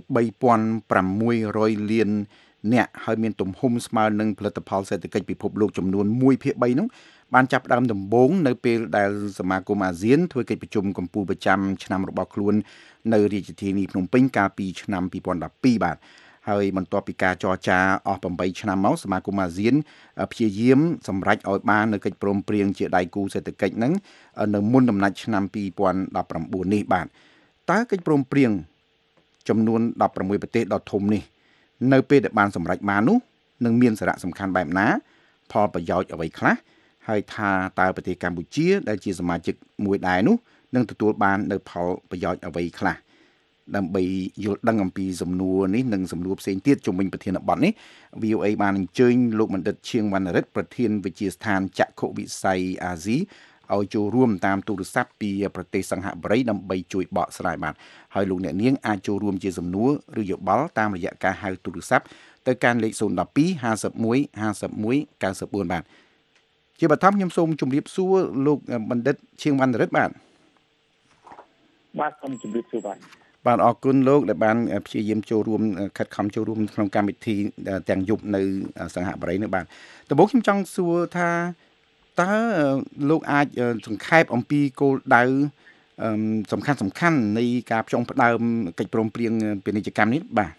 3,600 លានអ្នកហើយមានទំហំស្មើនឹងផលិតផលសេដ្ឋកិច្ចពិភពលោកចំនួន1/3នោះបានចាប់ផ្ដើមដំបូងនៅពេលដែលសមាគមអាស៊ានធ្វើកិច្ចប្រជុំកំពូលប្រចាំឆ្នាំរបស់ខ្លួននៅរាជធានីភ្នំពេញកាលពីឆ្នាំ2012បាទហើយបន្ទាប់ពីការចរចាអស់8ឆ្នាំមកសមាគមអាស៊ានព្យាយាមសម្រេចឲ្យបាននៅកិច្ចព្រមព្រៀងជាដៃគូសេដ្ឋកិច្ចហ្នឹងនៅមុនដំណាច់ឆ្នាំ2019នេះបាទតើកិច្ចព្រមព្រៀងចំនួន16ប្រទេសដ៏ធំនេះនៅពេលដែលបានសម្រេចបាននោះនឹងមានសារៈសំខាន់បែបណាផលប្រយោជន៍អ្វីខ្លះហើយថាតើប្រទេសកម្ពុជាដែលជាសមាជិកមួយដែរនោះនឹងទទួលបាននៅផលប្រយោជន៍អ្វីខ្លះដើម្បីយល់ដឹងអំពីសំណួរនេះនិងសំណួរផ្សេងទៀតជុំវិញប្រធានបទនេះ VOA បានអញ្ជើញលោកបណ្ឌិតឈៀងវណ្ណរិទ្ធប្រធានវិទ្យាស្ថានចក្ខុវិស័យអាស៊ីឲ្យចូលរួមតាមទូរស័ព្ទពីប្រទេសសង្ហបុរីដើម្បីជួយបកស្រាយបាទហើយលោកអ្នកនាងអាចចូលរួមជាសំណួរឬយោបល់តាមរយៈការហៅទូរស័ព្ទទៅកាន់លេខ012 51 51 94បាទជាបឋមខ្ញុំសូមជម្រាបសួរលោកបណ្ឌិតឈៀងវណ្ណរិទ្ធបាទ
សូមជម្រាបសួរ
បាទអរគុណលោកដែលបានព្យាយាមចូលរួមខិតខំចូលរួមក្នុងកម្មវិធីទាំងយប់នៅសង្ហបុរីនេះបាទដំបូងខ្ញុំចង់សួរថាតើលោកអាចសង្ខេបអំពីគោលដៅសំខាន់នៃការផ្ចង់ផ្ដើមកិច្ចព្រមព្រៀងពាណិជ្ជកម្មនេះបាទ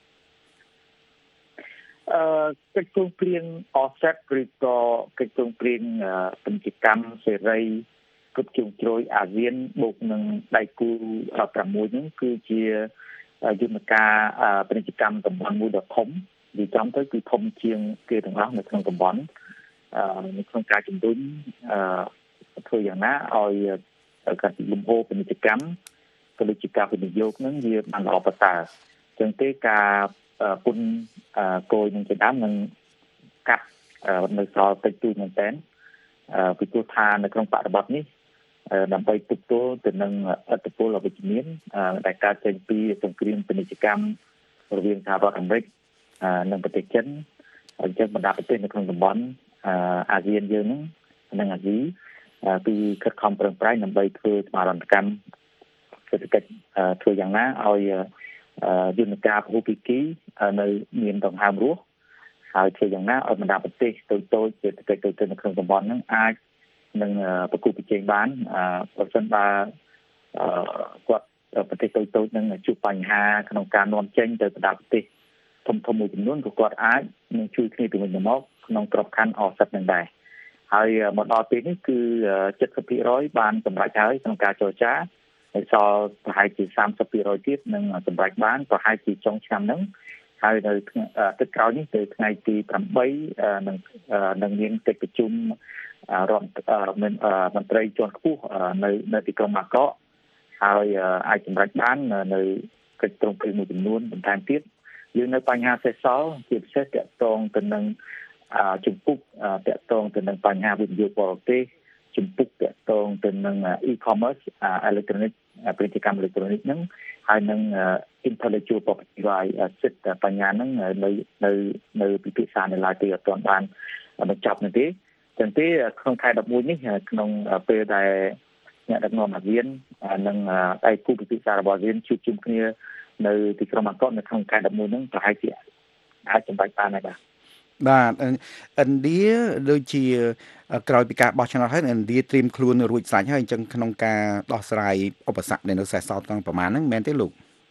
កិច្ចព្រមព្រៀង RCEP ឬក៏កិច្ចព្រមព្រៀងពាណិជ្ជកម្មសេរីគ្រប់ជ្រុងជ្រោយអាស៊ានបូកនឹងដៃគូ6ហ្នឹងគឺជាយន្តការពាណិជ្ជកម្មតំបន់មួយដ៏ធំនិយាយចំទៅគឺធំជាងគេទាំងអស់នៅក្នុងតំបន់នៅក្នុងការជំរុញធ្វើយ៉ាងណាឲ្យការលំហូរពាណិជ្ជកម្មក៏ដូចជាការវិនិយោគហ្នឹងវាបានល្អប្រសើរអញ្ចឹងទេការពុនគយនឹងជាដើមនឹងកាត់នៅសល់តិចតួចមែនតើពីព្រោះថានៅក្នុងបរិបទនេះដើម្បីទប់ទល់ទៅនឹងឥទ្ធិពលអវិជ្ជមានដែលកើតចេញពីសង្គ្រាមពាណិជ្ជកម្មរវាងសហរដ្ឋអាមេរិកនិងប្រទេសចិនអញ្ចឹងបណ្ដាប្រទេសនៅក្នុងតំបន់អាស៊ានយើងហ្នឹងអាស៊ីគឺខិតខំប្រឹងប្រែងដើម្បីធ្វើសមារណកម្មសេដ្ឋកិច្ចធ្វើយ៉ាងណាឲ្យយន្តការពហុភាគីនៅមានដង្ហើមរស់ហើយធ្វើយ៉ាងណាឲ្យបណ្ដាប្រទេសតូចសេដ្ឋកិច្ចតូចនៅក្នុងតំបន់ហ្នឹងអាចនឹងប្រគល់ប្រជែងបានប្រសិនបើគាត់ប្រទេសតូចនឹងជួបបញ្ហាក្នុងការនាំចេញទៅបណ្ដាប្រទេសធំមួយចំនួនក៏គាត់អាចនឹងជួយគ្នាទៅវិញទៅមកក្នុងក្របខ័ណ្ឌ RCEP នឹងដែរហើយមកដល់ពេលនេះគឺ 70% បានសម្រេចហើយក្នុងការចរចាហើយសល់ប្រហែលជា 30% ទៀតនឹងសម្រេចបានប្រហែលជាចុងឆ្នាំហ្នឹងហើយនៅទឹកក្រោយនេះទៅថ្ងៃទី8នឹងមានកិច្ចប្រជុំរដ្ឋមន្ត្រីជាន់ខ្ពស់នៅទីក្រុងម៉ាកកហើយអាចសម្រេចបាននៅកិច្ចព្រមព្រៀងមួយចំនួនបន្ថែមទៀតយើងនៅបញ្ហាសេសសល់ជាពិសេសតាក់ទងទៅនឹងជំពុកតាក់ទងទៅនឹងបញ្ហាវិនិយោគបរទេសជំពុកតាក់ទងទៅនឹង e-commerce electronic ពាណិជ្ជកម្មអេឡិចត្រូនិកហ្នឹងហើយនឹង intellectual property right សិទ្ធិបញ្ញាហ្នឹងនៅពិភាក្សានៅឡើយទេអត់ទាន់បានបញ្ចប់នោះទេចឹងទេក្នុងខែ11នេះក្នុងពេលដែលអ្នកដឹកនាំអាស៊ាននិងដៃគូពិភាក្សារបស់អាស៊ានជួបជុំគ្នានៅទីក្រុងបាងកកនៅក្នុងខែ11ហ្នឹងប្រហែលជាអាចសម្រេចបានហើយបាទ
បាទឥណ្ឌាដូចជាក្រោយពីការបោះឆ្នោតហើយឥណ្ឌាត្រៀមខ្លួនរួចស្រេចហើយអញ្ចឹងក្នុងការដោះស្រាយឧបសគ្គដែលនៅសេសសល់ទាំងប្រមាណហ្នឹងមែនទេលោក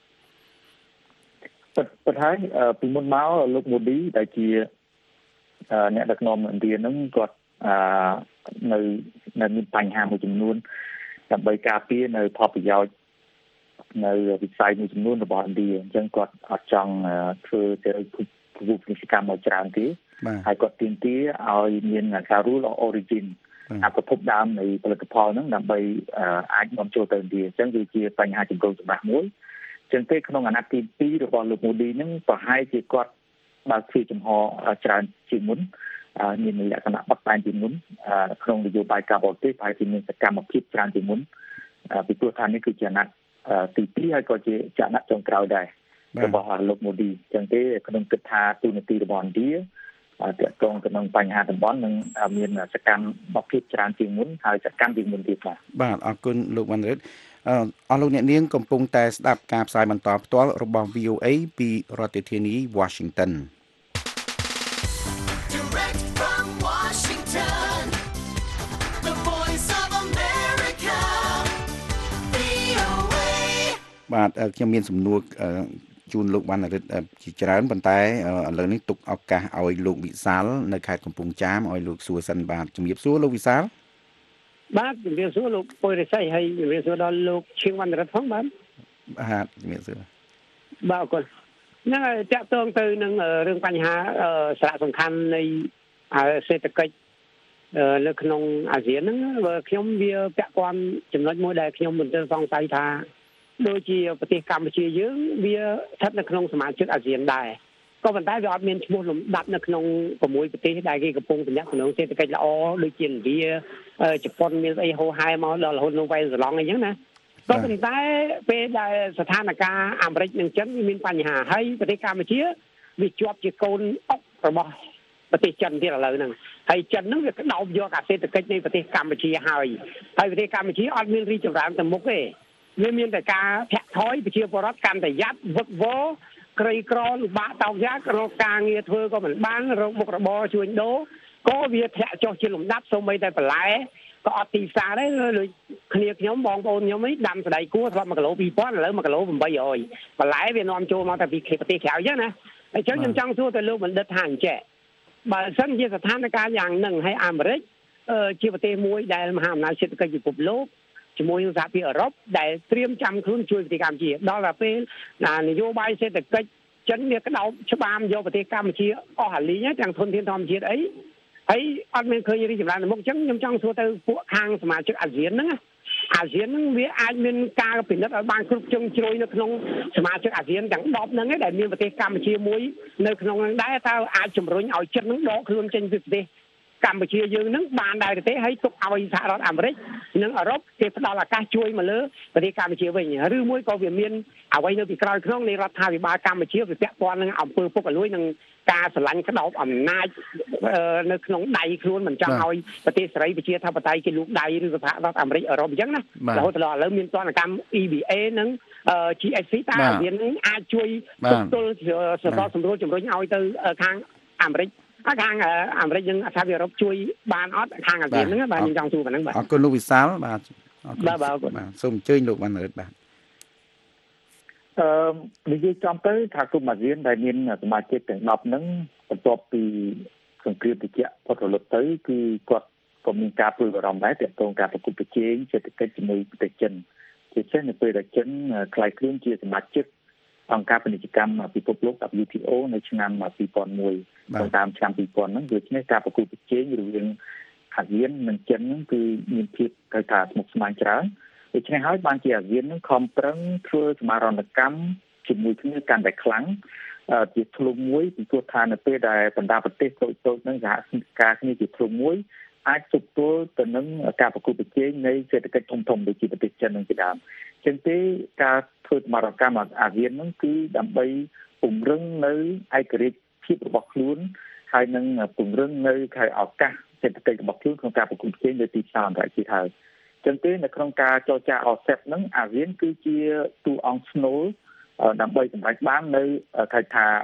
ប៉ុន្តែពីមុនមកលោកម៉ូឌីដែលជាអ្នកដឹកនាំឥណ្ឌាហ្នឹងគាត់នៅមានបញ្ហាមួយចំនួនដើម្បីការពារនៅផលប្រយោជន៍នៅវិស័យមួយចំនួនរបស់ឥណ្ឌាអញ្ចឹងគាត់អត់ចង់ធ្វើទៅរូបនីតិកម្មមកច្រើនទេហើយគាត់ទាមទារឲ្យមានការ rule of origin ប្រភពដើមនៃផលិតផលហ្នឹងដើម្បីអាចនាំចូលទៅឥណ្ឌាអញ្ចឹងវាជាបញ្ហាចម្រូងចម្រាសមួយអញ្ចឹងទេក្នុងអាណត្តិទី2របស់លោកម៉ូឌីហ្នឹងប្រហែលជាគាត់បើកទ្វារចំហច្រើនជាងមុនមានលក្ខណៈបត់បែនជាងមុនក្នុងនយោបាយការបរទេសប្រហែលជាមានសកម្មភាពច្រើនជាងមុនពីព្រោះថានេះគឺជាអាណត្តិទី2ហើយក៏ជាអាណត្តិចុងក្រោយដែររបស់លោកម៉ូឌីអញ្ចឹងទេក្នុងគិតថាទូនាទីរបស់ឥណ្ឌាទាក់ទងទៅនឹងបញ្ហាតំបន់នឹងមានសកម្មភាពច្រើនជាងមុនហើយសកម្មជាងមុនទៀត
បាទអរគុណលោកវណ្ណរិទ្ធអស់លោកអ្នកនាងកំពុងតែស្ដាប់ការផ្សាយបន្តផ្ទាល់របស់ VOA ពីរដ្ឋធានី Washington
Direct from Washington The Voice of America VOA
បាទខ្ញុំមានសំណួរជូនលោកវណ្ណរិទ្ធជាច្រើនប៉ុន្តែឥឡូវនេះទុកឱកាសឲ្យលោកវិសាលនៅខេត្តកំពង់ចាមឲ្យលោកសួរសិនបាទជំរាបសួរលោកវិសាល
បាទជំរាបសួរលោកពុយរិស័យហើយជំរាបសួរដល់លោកឈៀងវណ្ណរិទ្ធផងបាទ
បាទជំរាបសួរ
បាទអរគុណហ្នឹងហើយតាក់ទងទៅនឹងរឿងបញ្ហាសារៈសំខាន់នៃសេដ្ឋកិច្ចនៅក្នុងអាស៊ានហ្នឹងខ្ញុំវាពាក់ព័ន្ធចំណុចមួយដែលខ្ញុំមិនទាន់សង្ស័យថាដូចជាប្រទេសកម្ពុជាយើងវាស្ថិតនៅក្នុងសមាជិកអាស៊ានដែរក៏ប៉ុន្តែវាអត់មានឈ្មោះលំដាប់នៅក្នុង6ប្រទេសដែលគេកំពុងទំនាក់ទំនងសេដ្ឋកិច្ចល្អដូចជាឥណ្ឌាជប៉ុនមានអីហូរហែមកដល់រហូតនៅវ៉ែនសឡង់អីចឹងណាក៏ប៉ុន្តែពេលដែលស្ថានភាពអាមេរិកនិងចិនមានបញ្ហាហើយប្រទេសកម្ពុជាវាជាប់ជាកូនអុករបស់ប្រទេសចិនទៀតឥឡូវហ្នឹងហើយចិនហ្នឹងវាក្តោបយកអាសេដ្ឋកិច្ចនៃប្រទេសកម្ពុជាហើយប្រទេសកម្ពុជាអត់មានរីកចម្រើនទៅមុខទេវាមានតែការធាក់ថយប្រជាពលរដ្ឋកាន់តែយ៉ាប់វឹកវរក្រីក្រលំបាកតោកយ៉ារកការងារធ្វើក៏មិនបានរកមុខរបរជួញដូរក៏វាធ្លាក់ចុះជាលំដាប់សូម្បីតែបន្លែក៏អត់ទីផ្សារដែរដូចគ្នាខ្ញុំបងប្អូនខ្ញុំឯងដាំស្ដៅគួរធ្លាប់1គីឡូ2000ឥឡូវ1គីឡូ800បន្លែវានាំចូលមកតែពីប្រទេសក្រៅអញ្ចឹងណាអញ្ចឹងខ្ញុំចង់សួរទៅលោកបណ្ឌិតថាអញ្ចេះបើសិនជាស្ថានភាពយ៉ាងហ្នឹងហើយអាមេរិកជាប្រទេសមួយដែលមហាអំណាចសេដ្ឋកិច្ចពិភពលោកជាមួយនឹងសហភាពអឺរ៉ុបដែលត្រៀមចាំខ្លួនជួយប្រទេសកម្ពុជាដល់តែពេលនយោបាយសេដ្ឋកិច្ចចិនវាក្តោបច្បាមយកប្រទេសកម្ពុជាអស់អាលីងទាំងធនធានធម្មជាតិអីហើយអត់មានឃើញរីកចម្រើនទៅមុខអញ្ចឹងខ្ញុំចង់សួរទៅពួកខាងសមាជិកអាស៊ានហ្នឹងអាស៊ានហ្នឹងវាអាចមានការពិនិត្យឲ្យបានគ្រប់ជ្រុងជ្រោយនៅក្នុងសមាជិកអាស៊ានទាំង10ហ្នឹងដែលមានប្រទេសកម្ពុជាមួយនៅក្នុងហ្នឹងដែរតើអាចជំរុញឲ្យចិនហ្នឹងដកខ្លួនចេញពីប្រទេសកម្ពុជាយើងនឹងបានដែរទេហើយទុកឲ្យសហរដ្ឋអាមេរិកនិងអឺរ៉ុបគេផ្ដល់ឱកាសជួយមកលើប្រទេសកម្ពុជាវិញឬមួយក៏វាមានអ្វីនៅពីក្រោយក្នុងនៃរដ្ឋាភិបាលកម្ពុជាវាពាក់ព័ន្ធនឹងអំពើពុករលួយនិងការស្រឡាញ់ក្តោបអំណាចនៅក្នុងដៃខ្លួនមិនចង់ឲ្យប្រទេសសេរីប្រជាធិបតេយ្យគេលូកដៃឬសហរដ្ឋអាមេរិកអឺរ៉ុបអញ្ចឹងណារហូតដល់ឥឡូវមានទណ្ឌកម្ម EBA និង GSP តាវានឹងអាចជួយទប់ទល់សម្រួលជំរុញឲ្យទៅខាងអាមេរិកខាងអាមេរិកនិងសហភាពអឺរ៉ុបជួយបានអត់ខាងអាស៊ានហ្នឹងបាទខ្ញុំចង់សួរប៉ុណ្ណឹងបាទ
អរគុណលោកវិសាលបាទអរគុណបាទសូមអញ្ជើញលោកវណ្ណរិទ្ធបាទ
និយាយចំទៅថាគុំអាស៊ានដែលមានសមាជិកទាំង10ហ្នឹងបន្ទាប់ពីសង្គ្រាមត្រជាក់ផុតរលត់ទៅគឺគាត់ក៏មានការព្រួយបារម្ភដែរទាក់ទងការប្រកួតប្រជែងសេដ្ឋកិច្ចជាមួយប្រទេសចិនជាពិសេសនៅពេលដែលចិនក្លាយខ្លួនជាសមាជិកអង្គការពាណិជ្ជកម្មពិភពលោក WTO នៅឆ្នាំ2001តាមឆ្នាំ2000ហ្នឹងដូច្នេះការប្រកួតប្រជែងរវាងអាស៊ាននិងចិនហ្នឹងគឺមានភាពកៅថាស្មុគស្មាញច្រើនដូច្នេះហើយបានជាអាស៊ានហ្នឹងខំប្រឹងធ្វើសមារណកម្មជាមួយគ្នាកាន់តែខ្លាំងជាធ្លុំមួយពីព្រោះថានៅពេលដែលបណ្ដាប្រទេសតូចៗហ្នឹងសហការគ្នាជាធ្លុំមួយអាចទប់ទល់ទៅនឹងការប្រកួតប្រជែងនៃសេដ្ឋកិច្ចធំៗដូចជាប្រទេសចិននិងជាដើមចឹងទេការធ្វើសមារណកម្មអាស៊ានហ្នឹងគឺដើម្បីពង្រឹងនៅឯករាជ្យភាពរបស់ខ្លួនហើយនឹងពង្រឹងនៅឱកាសសេដ្ឋកិច្ចរបស់ខ្លួនក្នុងការប្រកួតប្រជែងលើទីផ្សារអន្តរជាតិហើយចឹងទេនៅក្នុងការចរចា RCEP ហ្នឹងអាស៊ានគឺជាតួអង្គស្នូលដើម្បីសម្រេចបាននៅថា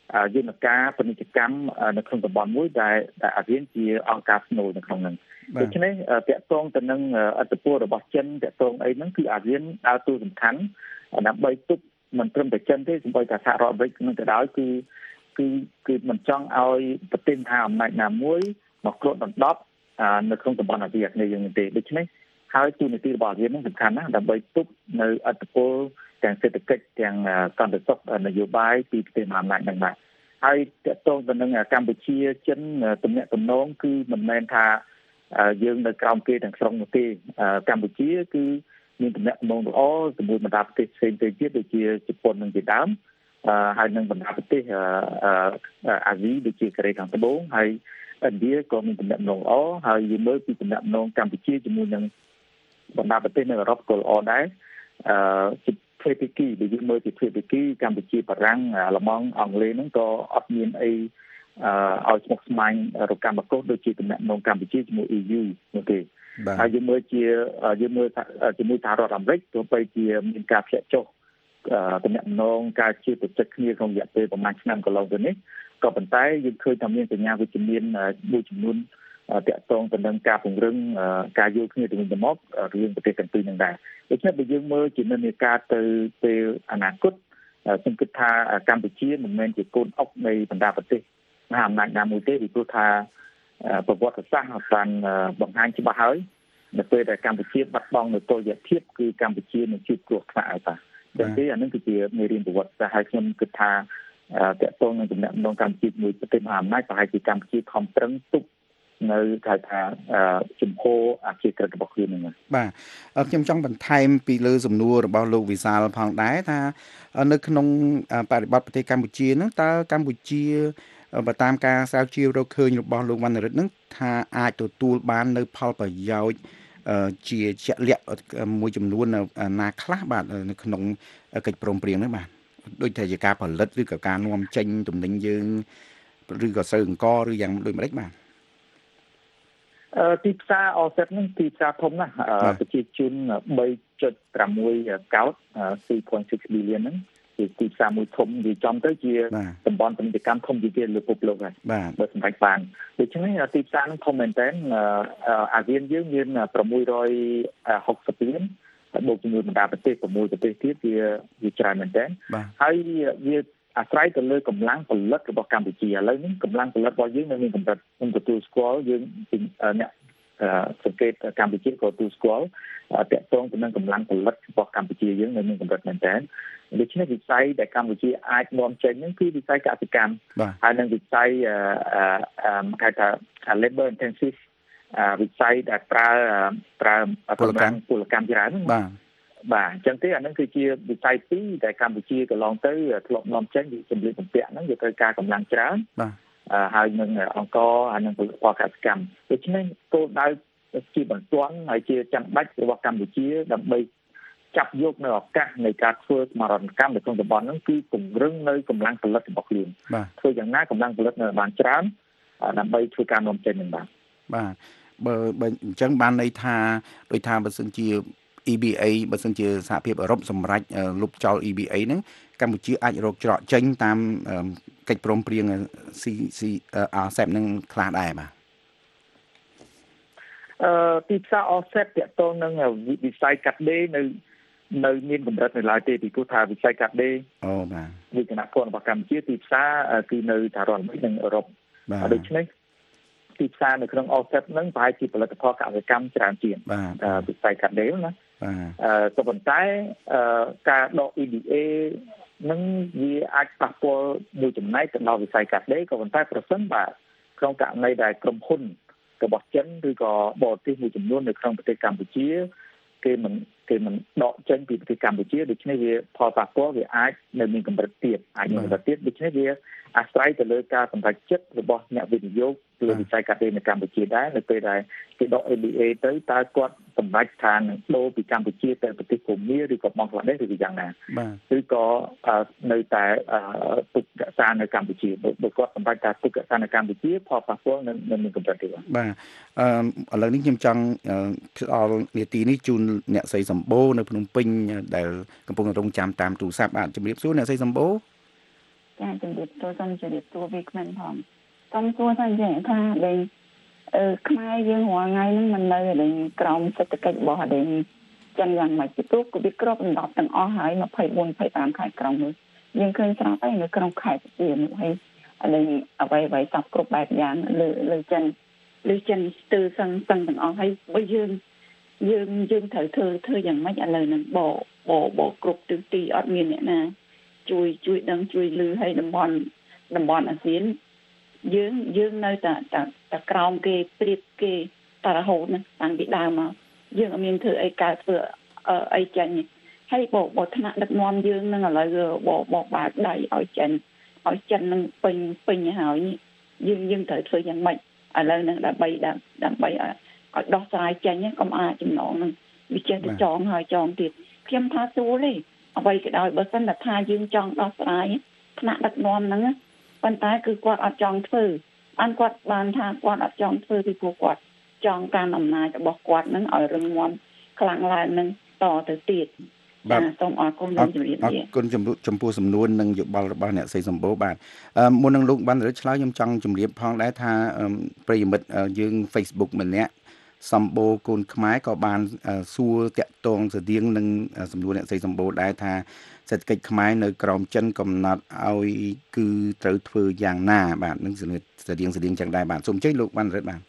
យន្តការពាណិជ្ជកម្មនៅក្នុងតំបន់មួយដែលអាស៊ានជាអង្គការស្នូលនៅក្នុងហ្នឹងដូច្នេះតកតងទៅនឹងអធិបុលរបស់ចិនតកតងអីហ្នឹងគឺអាស៊ានដើរតួសំខាន់ដើម្បីទប់មិនត្រឹមតែចិនទេសូម្បីតែសហរដ្ឋអាមេរិកនឹងក៏ដោយគឺមិនចង់ឲ្យប្រទេសមហាអំណាចណាមួយមកគ្របដណ្ដប់នៅក្នុងតំបន់អាស៊ីអាគ្នេយ៍យើងទេដូច្នេះហើយទូនីតិរបស់អាស៊ាននឹងសំខាន់ណាស់ដើម្បីទប់នៅអធិបុលទាំងសេដ្ឋកិច្ចទាំងសន្តិសុខនយោបាយពីប្រទេសមហាអំណាចនឹងបាទហើយតកតងទៅនឹងកម្ពុជាចិនទំនាក់ទំនងគឺមិនមែនថាយើងនៅក្រោមគេទាំងស្រុងនោះទេកម្ពុជាគឺមានទំនាក់ទំនងល្អជាមួយបណ្ដាប្រទេសផ្សេងៗទៀតដូចជាជប៉ុននិងជាដើមហើយនឹងបណ្ដាប្រទេសអាស៊ីដូចជាកូរ៉េខាងត្បូងហើយឥណ្ឌាក៏មានទំនាក់ទំនងល្អហើយយើងមើលពីទំនាក់ទំនងកម្ពុជាជាមួយនឹងបណ្ដាប្រទេសនៅអឺរ៉ុបក៏ល្អដែរជាទ្វេភាគីដែលយើងមើលពីទ្វេភាគីកម្ពុជាបារាំងអាល្លឺម៉ង់អង់គ្លេសហ្នឹងក៏អត់មានអីឲ្យស្មុគស្មាញរកម្មកុសដូចជាទំនាក់ទំនងកម្ពុជាជាមួយ EU នោះទេហើយយើងមើលជាមួយសហរដ្ឋអាមេរិកទោះបីជាមានការធ្លាក់ចុះទំនាក់ទំនងការជាប្រតិកម្មគ្នាក្នុងរយៈពេលប្រហែលឆ្នាំកន្លងទៅនេះក៏ប៉ុន្តែយើងឃើញថាមានសញ្ញាវិជ្ជមានមួយចំនួនតាក់ទងទៅនឹងការពង្រឹងការយល់គ្នាទៅវិញទៅមករឿងប្រទេសទាំងពីរនឹងដែរដូច្នេះបើយើងមើលជានិន្នាការទៅពេលអនាគតខ្ញុំគិតថាកម្ពុជាមិនមែនជាកូនអុកនៃបណ្ដាប្រទេសមហាអំណាចណាមួយទេពីព្រោះថាប្រវត្តិសាស្ត្របានបង្ហាញច្បាស់ហើយនៅពេលដែលកម្ពុជាបាត់បង់នូវតុល្យភាពគឺកម្ពុជានឹងជួបគ្រោះថ្នាក់ហើយបាទចឹងទេអានឹងគឺជាមេរៀនប្រវត្តិសាស្ត្រហើយខ្ញុំគិតថាតកតងនឹងទំនាក់ទំនងកម្ពុជាជាមួយប្រទេសមហាអំណាចប្រហែលជាកម្ពុជាខំប្រឹងទប់នៅគេថាជំហរអភិក្រិតរបស់ខ្លួនហ្នឹង
បាទខ្ញុំចង់បន្ថែមពីលើសំណួររបស់លោកវិសាលផងដែរថានៅក្នុងបរិបទប្រទេសកម្ពុជាហ្នឹងតើកម្ពុជាបើតាមការស្រាវជ្រាវរកឃើញរបស់លោកវណ្ណរិទ្ធហ្នឹងថាអាចទទួលបាននៅផលប្រយោជន៍ជាជាក់លាក់មួយចំនួនណាខ្លះបាទនៅក្នុងកិច្ចព្រមព្រៀងហ្នឹងបាទដូចតែជាការផលិតឬក៏ការនាំចេញទំនិញយើងឬក៏ស្រូវអង្ករឬយ៉ាងដូចម្តេចបាទ
ទីផ្សារអសេតហ្នឹងទីផ្សារធំណាស់ប្រជាជន 3.6 កោត 2.6 billion ហ្នឹងជាទីផ្សារមួយធំនិយាយចំទៅជាតំបន់ពាណិជ្ជកម្មធំជាងគេលើពិភពលោកហើយបើសម្រាប់បានដូច្នេះទីផ្សារហ្នឹងធំមែនតើអាស៊ានយើងមាន660 លានបូកជាមួយបណ្ដាប្រទេស6ប្រទេសទៀតវាច្រើនមែនតើហើយវាអាស្រ័យទៅលើកម្លាំងផលិតរបស់កម្ពុជាឥឡូវនេះកម្លាំងផលិតរបស់យើងនៅមានកម្រិតខ្ញុំទទួលស្គាល់យើងអ្នកសង្កេតកម្ពុជាក៏ទទួលស្គាល់តកតងទៅនឹងកម្លាំងផលិតរបស់កម្ពុជាយើងនៅមានកម្រិតមែនតើដូច្នេះវិស័យដែលកម្ពុជាអាចនាំចេញហ្នឹងគឺវិស័យកសិកម្មហើយនឹងវិស័យគេថា labor intensive វិស័យដែលប្រើកម្លាំងពលកម្មច្រើនបាទអញ្ចឹងទេអានឹងគឺជាវិស័យពីរដែលកម្ពុជាកន្លងទៅធ្លាប់នាំចេញសម្ភារបំពាក់ហ្នឹងវាត្រូវការកម្លាំងច្រើនហើយនឹងអង្គហើយនឹងផលិតផលកសិកម្មដូច្នេះគោលដៅជាបន្ទាន់ហើយជាចាំបាច់របស់កម្ពុជាដើម្បីចាប់យកនៅឱកាសនៃការធ្វើសមរណកម្មនៅក្នុងតំបន់ហ្នឹងគឺពង្រឹងនៅកម្លាំងផលិតរបស់ខ្លួនធ្វើយ៉ាងណាកម្លាំងផលិតនៅបានច្រើនដើម្បីធ្វើការនាំចេញហ្នឹងបាទ
បើអញ្ចឹងបានន័យថាដោយថាបើសិនជាEBA បើសិនជាសហភាពអឺរ៉ុបសម្រាប់លុបចោល EBA ហ្នឹងកម្ពុជាអាចរកច្រកចេញតាមកិច្ចព្រមព្រៀង RCEP ហ្នឹងខ្លះដែរបាទ
ទីផ្សារ offset តកតងនឹងវិស័យកាត់ដេរនៅមានកម្រិតនៅឡើយទេពីព្រោះថាវិស័យកាត់ដេរ
បាទ
វិកណភ័ណ្ឌរបស់កម្ពុជាទីផ្សារគឺនៅសហរដ្ឋអាមេរិកនិងអឺរ៉ុបដូច្នេះទីផ្សារនៅក្នុង offset ហ្នឹងប្រហែលជាផលិតផលកសិកម្មច្រើនជាងវិស័យកាត់ដេរណាក៏ប៉ុន្តែការដក EBA នឹងវាអាចប៉ះពាល់មួយចំណែកទៅដល់វិស័យកាត់ដេរក៏ប៉ុន្តែប្រសិនបើក្នុងករណីដែលក្រុមហ៊ុនរបស់ចិនឬក៏បរទេសមួយចំនួននៅក្នុងប្រទេសកម្ពុជាគេមិនដកចេញពីប្រទេសកម្ពុជាដូច្នេះវាផលប៉ះពាល់វាអាចនៅមានកម្រិតទៀតដូច្នេះវាអាស្រ័យទៅលើការសម្រេចចិត្តរបស់អ្នកវិនិយោគលើវិស័យកាត់ដេរនៅកម្ពុជាដែរនៅពេលដែលគេដក EBA ទៅតើគាត់សម្រេចថានឹងដូរពីកម្ពុជាទៅប្រទេសកូម៉ាឬក៏បង់ក្លាដេសឬយ៉ាងណាឬក៏នៅតែទុករក្សានៅកម្ពុជាបើគាត់សម្រេចថាទុករក្សានៅកម្ពុជាផលប៉ះពាល់នឹងមានកម្រិតទៀត
បាទឥឡូវនេះខ្ញុំចង់ផ្ដល់នាទីនេះជូនអ្នកស្រីសម្បូរនៅភ្នំពេញដែលកំពុងរងចាំតាមទូរស័ព្ទបាទជំរាបសួរអ្នកស្រីសម្បូរ
ចាជំរាបសួរសូមជម្រាបសួរពីខ្ញុំផងសូមសួរថាអញ្ចឹងថាដែលខ្មែរយើងរាល់ថ្ងៃហ្នឹងមិននៅដែលក្រោមសេដ្ឋកិច្ចរបស់ដែលចឹងយ៉ាងម៉េចពីព្រោះក៏វាគ្របដណ្ដប់ទាំងអស់ហើយ24 25ខែក្រុងនេះយើងឃើញស្រាប់ហើយនៅក្នុងខេត្តជានោះហើយដែលអ្វីសពគ្រប់បែបយ៉ាងលើចិនស្ទើរសឹងទាំងអស់ហើយបើយើងត្រូវធ្វើយ៉ាងម៉េចឥឡូវហ្នឹងបគ្រប់ទិសទីអត់មានអ្នកណាជួយដឹងជួយលឺឲ្យតំបន់អាស៊ានយើងនៅតែក្រោមគេព្រៀបគេតរហូតណាតាំងពីដើមមកយើងអត់មានធ្វើអីកើតធ្វើអីចាញ់ហើយបថ្នាក់ដឹកនាំយើងនឹងឥឡូវបបើកដៃឲ្យចិននឹងពេញហើយយើងត្រូវធ្វើយ៉ាងម៉េចឥឡូវនឹងដើម្បីឲ្យដោះស្រាយចេញកុំអាចចំណងនឹងវាចេះតែចងហើយចងទៀតខ្ញុំថាស្រួលទេអ្វីក៏ដោយបើសិនថាយើងចង់ដោះស្រាយថ្នាក់ដឹកនាំហ្នឹងប៉ុន្តែគឺគាត់អត់ចង់ធ្វើគាត់បានថាគាត់អត់ចង់ធ្វើពីព្រោះគាត់ចង់កាន់អំណាចរបស់គាត់នឹងឲ្យរឹងមាំខ្លាំងឡើងនឹងតទៅទៀតបាទសូមអរគុណជំរាបលាអរគុណ
ចំពោះសំណួរនិងយោបល់របស់អ្នកស្រីសម្បូរបាទមុននឹងលោកបានឆ្លើយខ្ញុំចង់ជម្រាបផងដែរថាប្រិយមិត្តយើង Facebook ម្នាក់សម្បូរកូនខ្មែរក៏បានសួរតាក់ទងស្តៀងនឹងសំណួរអ្នកស្រីសម្បូរដែរថាសេដ្ឋកិច្ចខ្មែរនៅក្រោមចិនកំណត់ឲ្យគឺត្រូវធ្វើយ៉ាងណាបាទនឹងស្តៀងចឹងដែរបាទសូមអញ្ជើញលោកបានរិទ្ធបាទ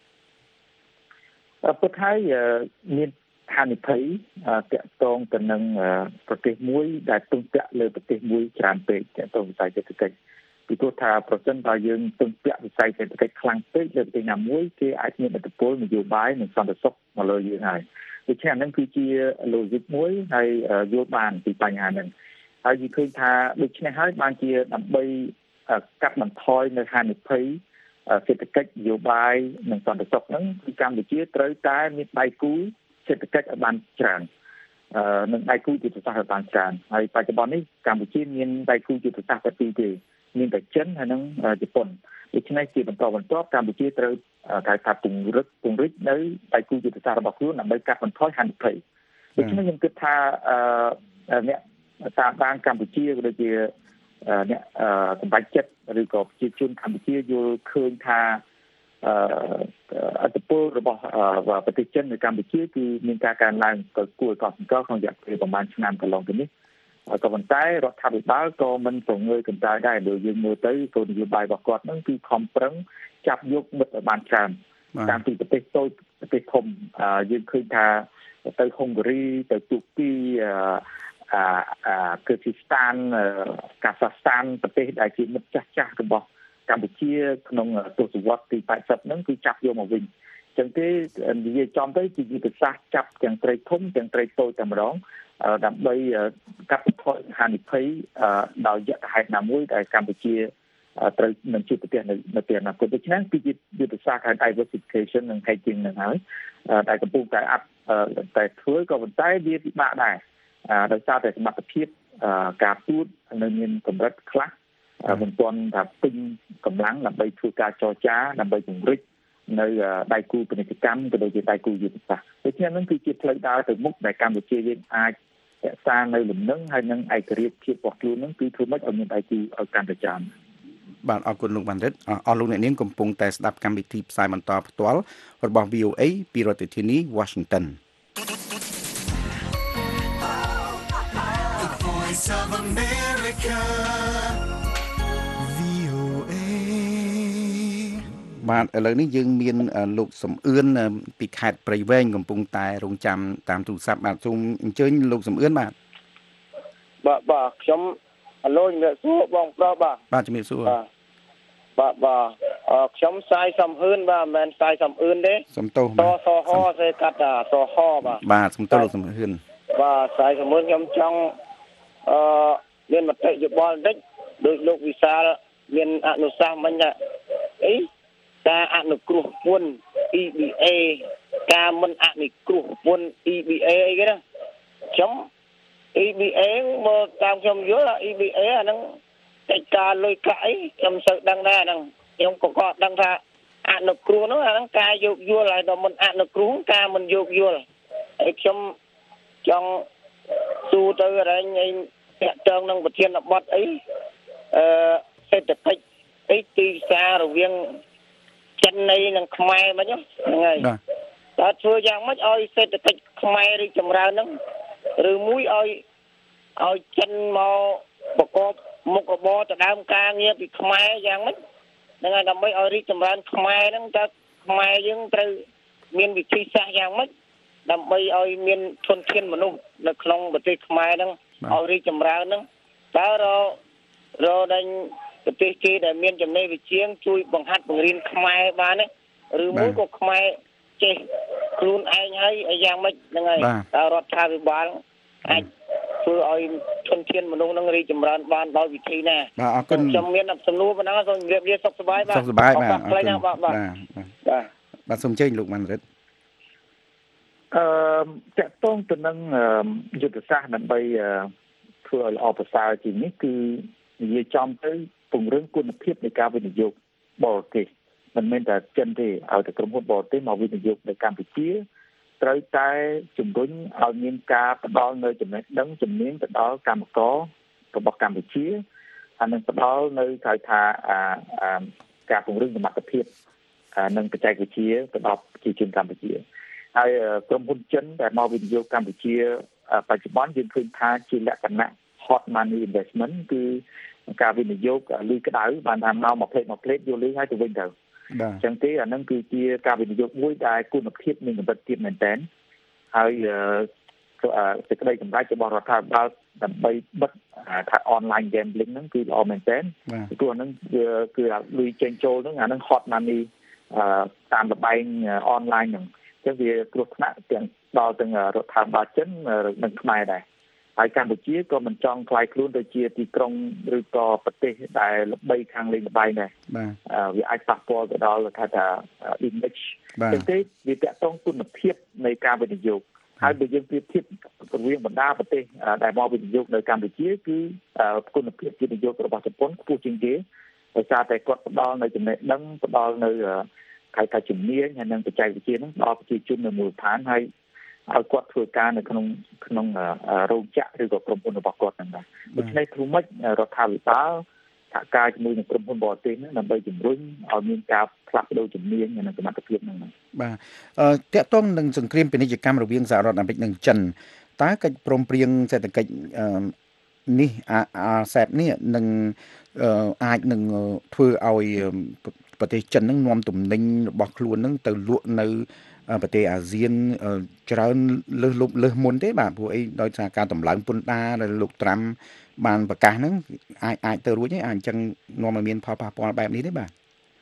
ពុទ្ធហើយមានហានិភ័យតាក់ទងទៅនឹងប្រទេសមួយដែលពឹងពាក់លើប្រទេសមួយច្រើនពេកតាក់ទងវិស័យសេដ្ឋកិច្ចពីព្រោះថាប្រសិនបើយើងពឹងពាក់វិស័យសេដ្ឋកិច្ចខ្លាំងពេកលើប្រទេសណាមួយគេអាចមានឥទ្ធិពលនយោបាយនិងសន្តិសុខមកលើយើងហើយដូច្នេះអានឹងគឺជា logic មួយហើយយល់បានពីបញ្ហាហ្នឹងហើយនិយាយឃើញថាដូច្នេះហើយបានជាដើម្បីកាត់បន្ថយនៅហានិភ័យសេដ្ឋកិច្ចនយោបាយនិងសន្តិសុខហ្នឹងគឺកម្ពុជាត្រូវតែមានដៃគូសេដ្ឋកិច្ចឲ្យបានច្រើននិងដៃគូយុទ្ធសាស្ត្រឲ្យបានច្រើនហើយបច្ចុប្បន្ននេះកម្ពុជាមានដៃគូយុទ្ធសាស្ត្រតែពីរទេមានតែចិនហើយនិងជប៉ុនដូច្នេះជាបន្តបន្ទាប់កម្ពុជាត្រូវថាពង្រឹងនៅដៃគូយុទ្ធសាស្ត្ររបស់ខ្លួនដើម្បីកាត់បន្ថយហានិភ័យដូច្នេះខ្ញុំគិតថាអ្នកតាមដានកម្ពុជាក៏ដូចជាអ្នកសម្បត្តិចិត្តឬក៏ប្រជាជនកម្ពុជាយល់ឃើញថាអត្តពលរបស់ប្រទេសចិននៅកម្ពុជាគឺមានការកើនឡើងក៏គួរឲ្យកត់សម្គាល់ក្នុងរយៈពេលប្រហែលឆ្នាំកន្លងទៅនេះក៏ប៉ុន្តែរដ្ឋាភិបាលក៏មិនប្រងើយកន្តើយដែរដោយយើងមើលទៅគោលនយោបាយរបស់គាត់ហ្នឹងគឺខំប្រឹងចាប់យកមិត្តឲ្យបានច្រើនតាមពីប្រទេសតូចប្រទេសធំយើងឃើញថាទៅហុងហ្គារីទៅទូគីគីស៊ីស្ថានកាហ្សាស្ថានប្រទេសដែលជាមិត្តចាស់របស់កម្ពុជាក្នុងទសវត្សរ៍ទី80ហ្នឹងគឺចាប់យកមកវិញអញ្ចឹងទេនិយាយចំទៅជាយុទ្ធសាស្ត្រចាប់ទាំងត្រីធំទាំងត្រីតូចតែម្ដងដើម្បីកាត់បន្ថយហានិភ័យដោយយថាហេតុណាមួយដែលកម្ពុជាត្រូវនឹងជួបប្រទះនៅពេលអនាគតដូច្នេះគឺជាយុទ្ធសាស្ត្រខាង diversification និង hedging នឹងហើយដែលកំពុងតែតែធ្វើក៏ប៉ុន្តែវាពិបាកដែរដោយសារតែសមត្ថភាពការទូតនៅមានកម្រិតខ្លះមិនទាន់ថាពេញកម្លាំងដើម្បីធ្វើការចរចាដើម្បីពង្រីកនៅដៃគូពាណិជ្ជកម្មក៏ដូចជាដៃគូយុទ្ធសាស្ត្រដូច្នេះហ្នឹងគឺជាផ្លូវដើរទៅមុខដែលកម្ពុជាយើងអាចរក្សានៅលំនឹងហើយនឹងឯករាជ្យភាពរបស់ខ្លួនហ្នឹងគឺធ្វើម៉េចឲ្យមានដៃគូឲ្យកាន់តែច្រើន
បាទអរគុណលោកបណ្ឌិតអស់លោកអ្នកនាងកំពុងតែស្ដាប់កម្មវិធីផ្សាយបន្តផ្ទាល់របស់ VOA ពីរដ្ឋធានី Washington
Voice of America VOA
បាទឥឡូវនេះយើងមានលោកសំអឿនពីខេត្តព្រៃវែងកំពុងតែរងចាំតាមទូរស័ព្ទបាទសូមអញ្ជើញលោកសំអឿនបាទ
ខ្ញុំអាឡូជំរាបសួរបងប្រុស
បាទជំរាបសួរ
បាទខ្ញុំសាយសំអឿនបាទមិនមែនសាយសំអឿនទេ
សំទោស
សហសេកាត់សហ
បាទសំទោសលោកសំអឿន
បាទសាយសំអឿនខ្ញុំចង់មានមតិយោបល់បន្តិចដោយលោកវិសាលមានអនុសាសន៍មិញថាការអនុគ្រោះពន្ធ EBA ការមិនអនុគ្រោះពន្ធ EBA អីគេណាខ្ញុំ EBA មកតាមខ្ញុំយល់ EBA អាហ្នឹងកិច្ចការលុយកាក់អីខ្ញុំសូវដឹងដែរអាហ្នឹងខ្ញុំក៏អត់ដឹងថាអនុគ្រោះហ្នឹងអាហ្នឹងការយោគយល់ហើយដល់មិនអនុគ្រោះការមិនយោគយល់ហើយខ្ញុំចង់សួរទៅរែងឯងតាក់ទងនឹងប្រធានបទអីសេដ្ឋកិច្ចទីផ្សាររវាងចិននិងខ្មែរមិញហ្នឹងហើយតើធ្វើយ៉ាងម៉េចឲ្យសេដ្ឋកិច្ចខ្មែររីកចម្រើនហ្នឹងឬមួយឲ្យចិនមកប្រកបមុខរបរដដើមការងារពីខ្មែរយ៉ាងម៉េចហ្នឹងហើយដើម្បីឲ្យរីកចម្រើនខ្មែរហ្នឹងតើខ្មែរយើងត្រូវមានវិធីសាស្ត្រយ៉ាងម៉េចដើម្បីឲ្យមានធនធានមនុស្សនៅក្នុងប្រទេសខ្មែរហ្នឹងឲ្យរីកចម្រើនហ្នឹងតើរដែងប្រទេសគេដែលមានចំណេះវិជ្ជាជួយបង្ហាត់បង្រៀនខ្មែរបានទេឬមួយក៏ខ្មែរចេះខ្លួនឯងហើយយ៉ាងម៉េចហ្នឹងហើយតើរដ្ឋាភិបាលអាចធ្វើឲ្យធនធានមនុស្សនឹងរីកចម្រើនបានដោយវិធីណា
បាទអរគុណ
ខ្ញុំមានសំណួរប៉ុណ្ណឹងសូមជម្រាបលាសុខសប្បាយបាទ
សុខសប្បាយបាទអរគុណបាទសូមអញ្ជើញលោកវណ្ណរិទ្ធ
តកតងទៅនឹងយុទ្ធសាស្ត្រដើម្បីធ្វើឲ្យល្អប្រសើរជាងនេះគឺនិយាយចំទៅពង្រឹងគុណភាពនៃការវិនិយោគបរទេសមិនមែនតែចិនទេឲ្យតែក្រុមហ៊ុនបរទេសមកវិនិយោគនៅកម្ពុជាត្រូវតែជំរុញឲ្យមានការផ្ដល់នៅចំណេះដឹងជំនាញទៅដល់កម្មកររបស់កម្ពុជាហើយនឹងផ្ដល់នៅហៅថាការពង្រឹងសមត្ថភាពនិងបច្ចេកវិទ្យាទៅដល់ប្រជាជនកម្ពុជាហើយក្រុមហ៊ុនចិនដែលមកវិនិយោគកម្ពុជាបច្ចុប្បន្នយើងឃើញថាជាលក្ខណៈ hot money investment គឺការវិនិយោគលុយក្តៅបានថាមកផ្លេតយកលុយឲ្យទៅវិញទៅអញ្ចឹងទេអានឹងគឺជាការវិនិយោគមួយដែលគុណភាពមានកម្រិតទាបមែនទែនហើយសេចក្តីសម្រេចរបស់រដ្ឋាភិបាលដើម្បីបិទថា online gambling ហ្នឹងគឺល្អមែនទែនព្រោះហ្នឹងគឺលុយចេញចូលហ្នឹងអាហ្នឹង hot money តាមលបែង online ហ្នឹងអញ្ចឹងវាគ្រោះថ្នាក់ទាំងដល់ទាំងរដ្ឋាភិបាលចិននិងខ្មែរដែរហើយកម្ពុជាក៏មិនចង់ខ្លាយខ្លួនទៅជាទីក្រុងឬក៏ប្រទេសដែលល្បីខាងលេងល្បែងដែរវាអាចប៉ះពាល់ទៅដល់ថា image ចឹងទេវាតាក់ទងគុណភាពនៃការវិនិយោគហើយបើយើងប្រៀបធៀបរវាងបណ្ដាប្រទេសដែលមកវិនិយោគនៅកម្ពុជាគឺគុណភាពវិនិយោគរបស់ជប៉ុនខ្ពស់ជាងគេដោយសារតែគាត់ផ្ដល់នៅចំណេះដឹងផ្ដល់នៅការជំនាញហើយនិងបច្ចេកវិទ្យាហ្នឹងដល់ប្រជាជននៅមូលដ្ឋានហើយឲ្យគាត់ធ្វើការនៅក្នុងរោងចក្រឬក៏ក្រុមហ៊ុនរបស់គាត់ហ្នឹងដែរដូច្នេះធ្វើម៉េចរដ្ឋាភិបាលសហការជាមួយនឹងក្រុមហ៊ុនបរទេសហ្នឹងដើម្បីជំរុញឲ្យមានការផ្លាស់ប្ដូរជំនាញនិងសមត្ថភាពហ្នឹង
បាទតកតងនឹងសង្គ្រាមពាណិជ្ជកម្មរវាងសហរដ្ឋអាមេរិកនិងចិនតើកិច្ចព្រមព្រៀងសេដ្ឋកិច្ចនេះASEPនេះនឹងអាចនឹងធ្វើឲ្យប្រទេសចិននឹងនាំទំនិញរបស់ខ្លួននឹងទៅលក់នៅប្រទេសអាស៊ានច្រើនលើសមុនទេបាទព្រោះអីដោយសារការតម្លើងពន្ធដារដែលលោកត្រាំបានប្រកាសហ្នឹងអាចទៅរួចទេអញ្ចឹងនាំឲ្យមានផលប៉ះពាល់បែបនេះទេបាទ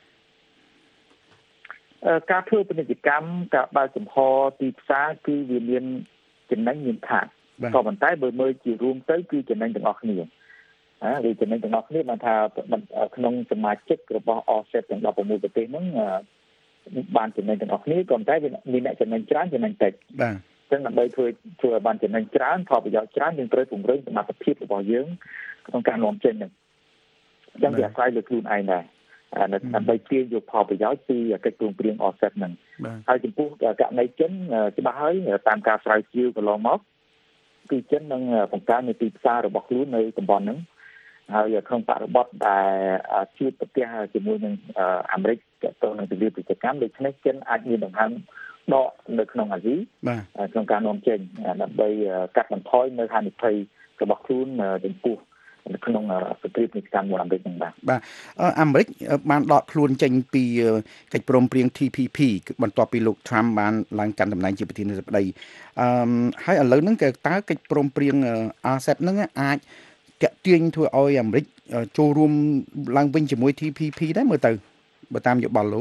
ការធ្វើពាណិជ្ជកម្មការបើកចំហទីផ្សារគឺវាមានចំណេញមានខាតក៏ប៉ុន្តែបើមើលជារួមទៅគឺចំណេញទាំងអស់គ្នាវាចំណេញទាំងអស់គ្នាបានថាក្នុងសមាជិករបស់ ASEP ទាំង16ប្រទេសហ្នឹងបានចំណេញទាំងអស់គ្នាក៏ប៉ុន្តែមានអ្នកចំណេញច្រើនចំណេញតិច
បាទ
អញ្ចឹងដើម្បីធ្វើឲ្យបានចំណេញច្រើនផលប្រយោជន៍ច្រើនយើងត្រូវពង្រឹងសមត្ថភាពរបស់យើងក្នុងការនាំចេញហ្នឹងអញ្ចឹងវាអាស្រ័យលើខ្លួនឯងដែរដើម្បីទាញយកផលប្រយោជន៍ពីកិច្ចព្រមព្រៀង ASEP ហ្នឹងហើយចំពោះករណីចិនច្បាស់ហើយតាមការស្រាវជ្រាវកន្លងមកគឺចិននឹងបង្កើនទីផ្សាររបស់ខ្លួននៅតំបន់ហ្នឹងហើយក្នុងបរិបទដែលជួបប្រទះជាមួយនឹងអាមេរិកទៅនឹងទិវាពាណិជ្ជកម្មដូច្នេះចិនអាចមានដង្ហើមដកនៅក្នុងអាស៊ីក្នុងការនាំចេញដើម្បីកាត់បន្ថយនៅហានិភ័យរបស់ខ្លួនចំពោះក្នុងសង្គ្រាមពាណិជ្ជកម្មរបស់អាមេរិកហ្នឹងបាទ
អាមេរិកបានដកខ្លួនចេញពីកិច្ចព្រមព្រៀង TPP បន្ទាប់ពីលោក Trump បានឡើងកាន់តំណែងជាប្រធានាធិបតីហើយឥឡូវហ្នឹងតើកិច្ចព្រមព្រៀង ASEP ហ្នឹងអាចតាក់ទាញធ្វើឲ្យអាមេរិកចូលរួមឡើងវិញជាមួយ TPP ដែរមើលទៅបើតាមយោបល់លោក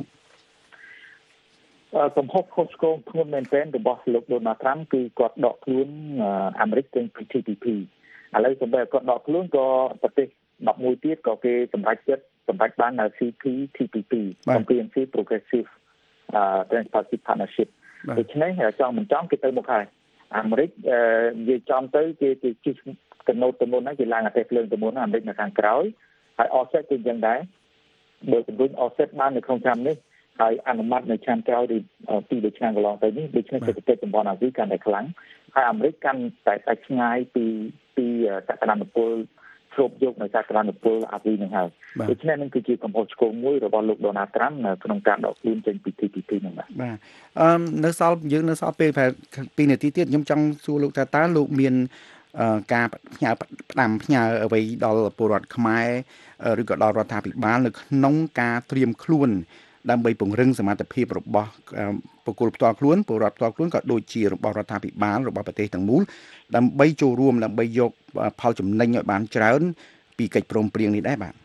កំហុសខុសឆ្គងធ្ងន់មែនទែនរបស់លោក Donald Trump គឺគាត់ដកខ្លួនអាមេរិកចេញពី TPP ឥឡូវសម្រាប់គាត់ដកខ្លួនក៏ប្រទេស11ទៀតក៏គេសម្រេចចិត្តសម្រេចបាននៅ CPTPP Comprehensive Progressive Trans-Pacific Partnership ដូច្នេះចង់មិនចង់គេទៅមុខហើយអាមេរិកនិយាយចំទៅគេជិះកណូតទៅមុនហ្នឹងគេឡើងអាទេសភ្លើងទៅមុនអាមេរិកនៅខាងក្រោយហើយ ASEP គឺយ៉ាងដែរបើជំរុញ ASEP បាននៅក្នុងឆ្នាំនេះហើយអនុម័តនៅឆ្នាំក្រោយពី2ឆ្នាំកន្លងទៅនេះដូច្នេះសេដ្ឋកិច្ចតំបន់អាស៊ីកាន់តែខ្លាំងហើយអាមេរិកកាន់តែឆ្ងាយពីសក្តានុពលស្រូបយកនៅសក្តានុពលអាស៊ីនឹងហើយដូច្នេះនឹងគឺជាកំហុសឆ្គងមួយរបស់លោក Donald Trump នៅក្នុងការដកខ្លួនចេញពីទីហ្នឹងបាទ
នៅសល់យើងនៅសល់ពេលប្រហែល2នាទីទៀតខ្ញុំចង់សួរលោកថាតើលោកមានការផ្ញើអ្វីដល់ពលរដ្ឋខ្មែរឬក៏ដល់រដ្ឋាភិបាលនៅក្នុងការត្រៀមខ្លួនដើម្បីពង្រឹងសមត្ថភាពរបស់បុគ្គលផ្ទាល់ខ្លួនពលរដ្ឋផ្ទាល់ខ្លួនក៏ដូចជារបស់រដ្ឋាភិបាលរបស់ប្រទេសទាំងមូលដើម្បីចូលរួមដើម្បីយកផលចំណេញឲ្យបានច្រើនពីកិច្ចព្រមព្រៀងនេះដែរបាទ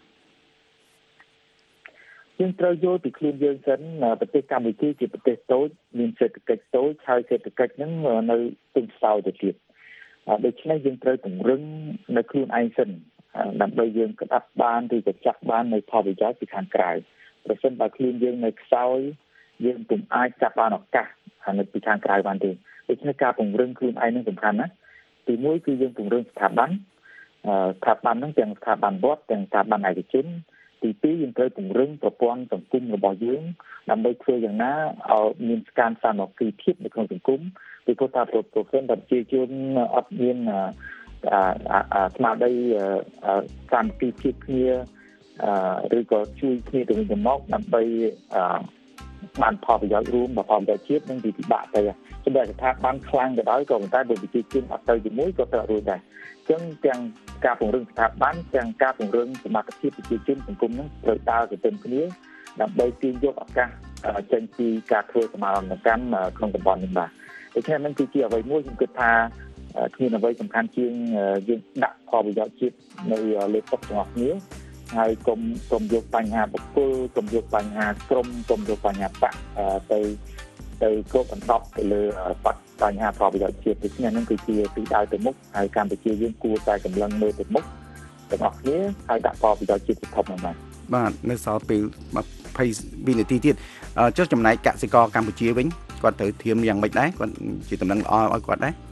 យើងត្រូវយល់ពីខ្លួនយើងសិនប្រទេសកម្ពុជាជាប្រទេសតូចមានសេដ្ឋកិច្ចតូចហើយសេដ្ឋកិច្ចហ្នឹងនៅទន់ខ្សោយទៅទៀតដូច្នេះយើងត្រូវពង្រឹងនៅខ្លួនឯងសិនដើម្បីយើងក្តាប់បានឬក៏ចាក់បាននៅផលប្រយោជន៍ពីខាងក្រៅប្រសិនបើខ្លួនយើងនៅខ្សោយយើងពុំអាចចាប់បានឱកាសនៅពីខាងក្រៅបានទេដូច្នេះការពង្រឹងខ្លួនឯងនឹងសំខាន់ណាស់ទីមួយគឺយើងពង្រឹងស្ថាប័នហ្នឹងទាំងស្ថាប័នរដ្ឋទាំងស្ថាប័នឯកជនទីពីរយើងត្រូវពង្រឹងប្រព័ន្ធសង្គមរបស់យើងដើម្បីធ្វើយ៉ាងណាឲ្យមានការសាមគ្គីភាពនៅក្នុងសង្គមពីព្រោះថាប្រសិនបើប្រជាជនអត់មានស្មារតីសាមគ្គីភាពគ្នាឬក៏ជួយគ្នាទៅវិញទៅមកដើម្បីបានផលប្រយោជន៍រួមផលប្រយោជន៍ជាតិនឹងពិបាកទៅសម្រាប់ស្ថាប័នខ្លាំងទៅដោយក៏ប៉ុន្តែបើប្រជាជនអត់ទៅជាមួយក៏ត្រូវរួចដែរអញ្ចឹងទាំងការពង្រឹងស្ថាប័នទាំងការពង្រឹងសមត្ថភាពប្រជាជនសង្គមនឹងត្រូវដើរទៅទន្ទឹមគ្នាដើម្បីទាញយកឱកាសចេញពីការធ្វើសមាហរណកម្មក្នុងតំបន់នេះបាទដូច្នេះនឹងគឺជាអ្វីមួយខ្ញុំគិតថាគ្មានអ្វីសំខាន់ជាងយើងដាក់ផលប្រយោជន៍ជាតិនៅលើតុទាំងអស់គ្នាហើយកុំយកបញ្ហាបុគ្គលកុំយកបញ្ហាក្រុមកុំយកបញ្ហាបកទៅគ្រប់អន្តរទៅលើបញ្ហាផលប្រយោជន៍ជាតិដូច្នេះនឹងគឺជាទីដៅទៅមុខហើយកម្ពុជាយើងគួរតែកម្លាំងមើលទៅមុខទាំងអស់គ្នាហើយដាក់ផលប្រយោជន៍ជាតិទៅធំហ្នឹង
បាទនៅសល់ពេល20វិនាទីទៀតចុះចំណែកកសិករកម្ពុជាវិញគាត់ត្រូវធៀមយ៉ាងម៉េចដែរគាត់ជាតំណែងល្អឲ្យគាត់ដែរ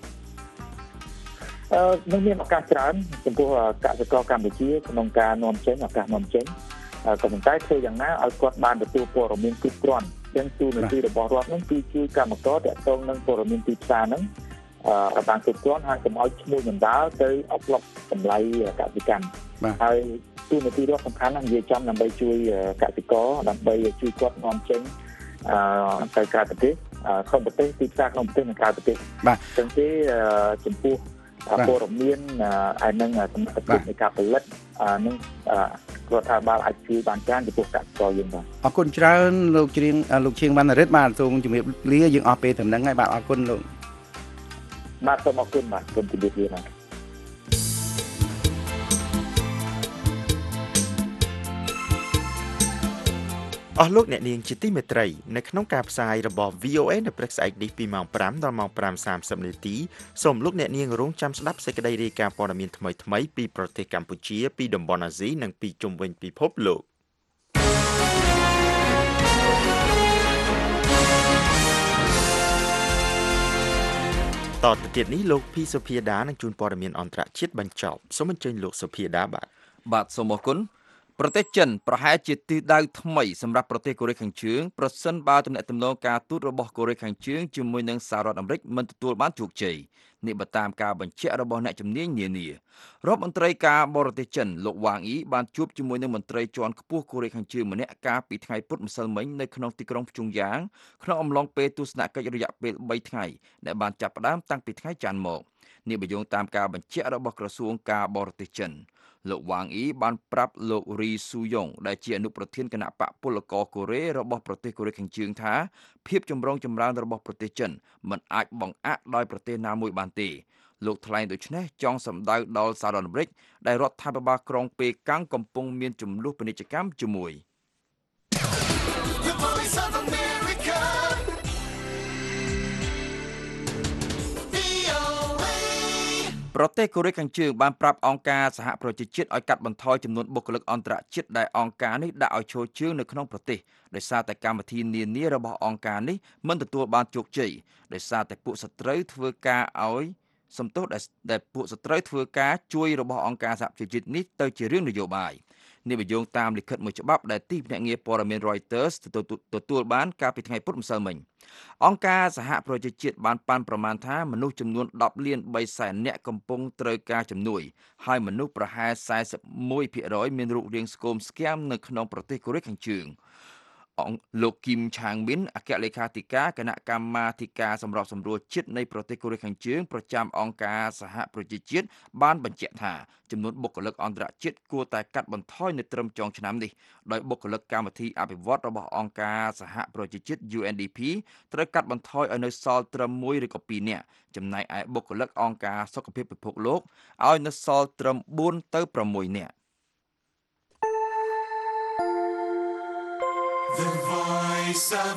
នឹងមានឱកាសច្រើនចំពោះកសិករកម្ពុជាក្នុងការនាំចេញឱកាសនាំចេញក៏ប៉ុន្តែធ្វើយ៉ាងណាឲ្យគាត់បានទទួលព័ត៌មានគ្រប់គ្រាន់ទាំងទូនាទីរបស់រដ្ឋនឹងគឺជួយកម្មករតាក់ទងនឹងព័ត៌មានទីផ្សារហ្នឹងឲ្យបានគ្រប់គ្រាន់ហើយកុំឲ្យឈ្មោះបណ្ដាលទៅអបឡុកតម្លៃកសិកម្មហើយទូនាទីរដ្ឋសំខាន់ណាស់និយាយចំដើម្បីជួយកសិករដើម្បីជួយគាត់នាំចេញទៅក្រៅប្រទេសក្នុងប្រទេសទីផ្សារក្នុងប្រទេសនិងក្រៅប្រទេស
បាទ
ចឹងទេចំពោះព័ត៌មានហើយនឹងសមត្ថភាពនៃការផលិតនឹងរដ្ឋាភិបាលអាចជួយបានច្រើនចំពោះកសិករយើងបាទ
អរគុណច្រើនលោកឈៀងវណ្ណរិទ្ធបាទសូមជម្រាបលាយើងអស់ពេលត្រឹមហ្នឹងហើយបាទអរគុណលោក
បាទសូមអរគុណបាទសូមជម្រាបលាបាទ
អស់លោកអ្នកនាងជាទីមេត្រីនៅក្នុងការផ្សាយរបស់ VOA នៅព្រឹកស្អែកនេះពីម៉ោង5ដល់ម៉ោង 5:30 នាទីសូមលោកអ្នកនាងរងចាំស្ដាប់សេចក្តីរាយការណ៍ព័ត៌មានថ្មីៗពីប្រទេសកម្ពុជាពីតំបន់អាស៊ីនិងពីជុំវិញពិភពលោកតទៅទៀតនេះលោកភីសុភាដានឹងជូនព័ត៌មានអន្តរជាតិបញ្ចប់សូមអញ្ជើញលោកសុភាដា
បាទសូមអរគុណប្រទេសចិនប្រហែលជាទិសដៅថ្មីសម្រាប់ប្រទេសកូរ៉េខាងជើងប្រសិនបើទំនាក់ទំនងការទូតរបស់កូរ៉េខាងជើងជាមួយនឹងសហរដ្ឋអាមេរិកមិនទទួលបានជោគជ័យនេះបើតាមការបញ្ជាក់របស់អ្នកជំនាញនានារដ្ឋមន្ត្រីការបរទេសចិនលោកវ៉ាងអ៊ីបានជួបជាមួយនឹងមន្ត្រីជាន់ខ្ពស់កូរ៉េខាងជើងម្នាក់កាលពីថ្ងៃពុធម្សិលមិញនៅក្នុងទីក្រុងព្យុងយ៉ាងក្នុងអំឡុងពេលទស្សនកិច្ចរយៈពេល3ថ្ងៃដែលបានចាប់ផ្ដើមតាំងពីថ្ងៃច័ន្ទមកនេះបើយោងតាមការបញ្ជាក់របស់ក្រសួងការបរទេសចិនលោកវ៉ាងអ៊ីបានប្រាប់លោករីស៊ូយ៉ុងដែលជាអនុប្រធានគណៈបកពលករកូរ៉េរបស់ប្រទេសកូរ៉េខាងជើងថាភាពចម្រុងចម្រើនរបស់ប្រទេសចិនមិនអាចបង្អាក់ដោយប្រទេសណាមួយបានទេលោកថ្លែងដូចនេះចង់សម្ដៅដល់សហរដ្ឋអាមេរិកដែលរដ្ឋាភិបាលក្រុងប៉េកាំងកំពុងមានចំនួនពាណិជ្ជកម្មជាមួយប្រទេសកូរ៉េខាងជើងបានប្រាប់អង្គការសហប្រជាជាតិឲ្យកាត់បន្ថយចំនួនបុគ្គលិកអន្តរជាតិដែលអង្គការនេះដាក់ឲ្យឈរជើងនៅក្នុងប្រទេសដោយសារតែកម្មវិធីនានារបស់អង្គការនេះមិនទទួលបានជោគជ័យដោយសារតែពួកសត្រូវធ្វើការឲ្យសំទោសដែលពួកសត្រូវធ្វើការជួយរបស់អង្គការសហប្រជាជាតិនេះទៅជារឿងនយោបាយនេះបញ្យងតាមលិខិតមួយច្បាប់ដែលទីភ្នាក់ងារព័ត៌មាន Reuters ទទួលបានកាលពីថ្ងៃពុធម្សិលមិញអង្គការសហប្រជាជាតិបានប៉ាន់ប្រមាណថាមនុស្សចំនួន10លាន3សែននាក់កំពុងត្រូវការជំនួយហើយមនុស្សប្រហែល 41% មានរូបរាងស្គមស្គាំនៅក្នុងប្រទេសកូរ៉េខាងជើងលោកគីមឆាងមីនអគ្គលេខាធិការគណៈកម្មាធិការសម្របសម្រួលជាតិនៃប្រទេសកូរ៉េខាងជើងប្រចាំអង្គការសហប្រជាជាតិបានបញ្ជាក់ថាចំនួនបុគ្គលិកអន្តរជាតិគួរតែកាត់បន្ថយនៅត្រឹមចុងឆ្នាំនេះដោយបុគ្គលិកកម្មវិធីអភិវឌ្ឍរបស់អង្គការសហប្រជាជាតិ UNDP ត្រូវកាត់បន្ថយឲ្យនៅសល់ត្រឹម1ឬក៏2នាក់ចំណែកឯបុគ្គលិកអង្គការសុខភាពពិភពលោកឲ្យនៅសល់ត្រឹម4ទៅ6នាក់
The Voice of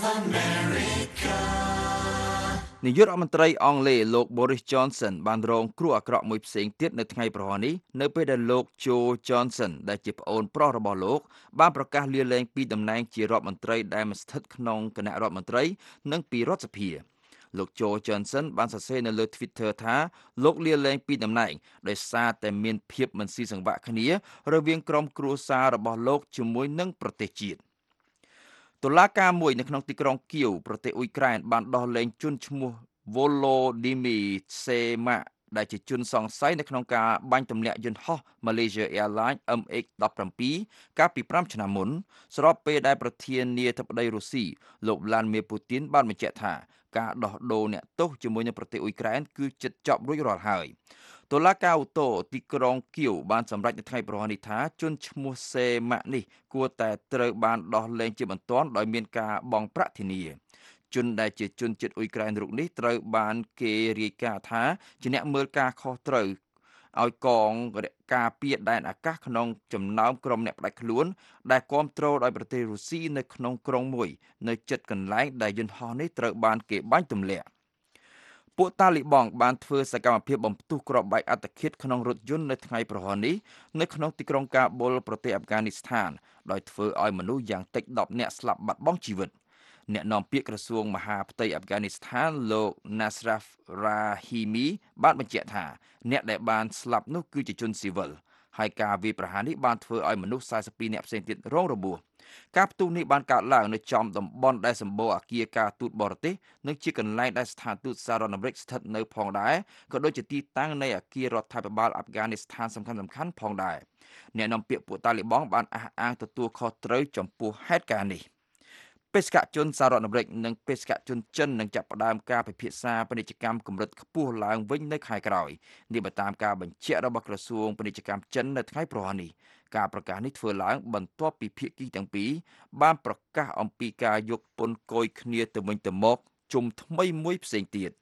America
នាយករដ្ឋមន្ត្រីអង់គ្លេសលោក Boris Johnson បានរងគ្រោះអាក្រក់មួយផ្សេងទៀតនៅថ្ងៃប្រហ័ននេះនៅពេលដែលលោក Joe Johnson ដែលជាប្អូនប្រុសរបស់លោកបានប្រកាសលាលែងពីតំណែងជារដ្ឋមន្ត្រីដែលមិនស្ថិតក្នុងគណៈរដ្ឋមន្ត្រីនិងពីរដ្ឋសភាលោក Joe Johnson បានសរសេរនៅលើ Twitter ថាលោកលាលែងពីតំណែងដោយសារតែមានភាពមិនស៊ីសង្វាក់គ្នារវាងក្រុមគ្រួសាររបស់លោកជាមួយនឹងប្រទេសជាតិតុលាការមួយនៅក្នុងទីក្រុងគៀវប្រទេសអ៊ុយក្រែនបានដោះលែងជនឈ្មោះ Volodymyr Semak ដែលជាជនសង្ស័យនៅក្នុងការបាញ់ទម្លាក់យន្តហោះ Malaysia Airlines MH17 កាលពី5ឆ្នាំមុនស្របពេលដែលប្រធានាធិបតីរុស្ស៊ីលោក Vladimir Putin បានបញ្ជាក់ថាការដោះដូរអ្នកទោសជាមួយនឹងប្រទេសអ៊ុយក្រែនគឺជិតចប់រួចរាល់ហើយតុលាការឧទ្ធរទីក្រុងគៀវបានសម្រេចនៅថ្ងៃប្រហ័ននេះថាជនឈ្មោះសេម៉ាក់នេះគួរតែត្រូវបានដោះលែងជាបន្ទាន់ដោយមានការបង់ប្រាក់ធានាជនដែលជាជនជាតិអ៊ុយក្រែនរូបនេះត្រូវបានគេរាយការណ៍ថាជាអ្នកមើលការខុសត្រូវឲ្យកងការពារដែនអាកាសក្នុងចំណោមក្រុមអ្នកផ្ដាច់ខ្លួនដែលគ្រប់គ្រងដោយប្រទេសរុស្ស៊ីនៅក្នុងក្រុងមួយនៅជិតកន្លែងដែលយន្តហោះនេះត្រូវបានគេបាញ់ទម្លាក់ពួកតាលីបង់បានធ្វើសកម្មភាពបំផ្ទុះគ្រាប់បែកអត្តឃាតក្នុងរថយន្តនៅថ្ងៃប្រហ័ននេះនៅក្នុងទីក្រុងកាប៊ុលប្រទេសអាហ្វហ្គានីស្ថានដោយធ្វើឲ្យមនុស្សយ៉ាងតិច10នាក់ស្លាប់បាត់បង់ជីវិតអ្នកនាំពាក្យក្រសួងមហាផ្ទៃអាហ្វហ្គានីស្ថានលោក Nasraf Rahimi បានបញ្ជាក់ថាអ្នកដែលបានស្លាប់នោះគឺជាជនស៊ីវិលហើយការវាយប្រហារនេះបានធ្វើឲ្យមនុស្ស42នាក់ផ្សេងទៀតរងរបួសការផ្ទុះនេះបានកើតឡើងនៅចំតំបន់ដែលសម្បូរអគារការទូតបរទេសនិងជាកន្លែងដែលស្ថានទូតសហរដ្ឋអាមេរិកស្ថិតនៅផងដែរក៏ដូចជាទីតាំងនៃអគាររដ្ឋាភិបាលអាហ្វហ្គានីស្ថានសំខាន់ៗផងដែរអ្នកនាំពាក្យពួកតាលីបង់បានអះអាងទទួលខុសត្រូវចំពោះហេតុការណ៍នេះបេសកជនសហរដ្ឋអាមេរិកនិងបេសកជនចិននឹងចាប់ផ្ដើមការពិភាក្សាពាណិជ្ជកម្មកម្រិតខ្ពស់ឡើងវិញនៅខែក្រោយនេះបើតាមការបញ្ជាក់របស់ក្រសួងពាណិជ្ជកម្មចិននៅថ្ងៃប្រហ័ននេះការប្រកាសនេះធ្វើឡើងបន្ទាប់ពីភាគីទាំងពីរបានប្រកាសអំពីការយកពន្ធគយគ្នាទៅវិញទៅមកជុំថ្មីមួយផ្សេងទៀត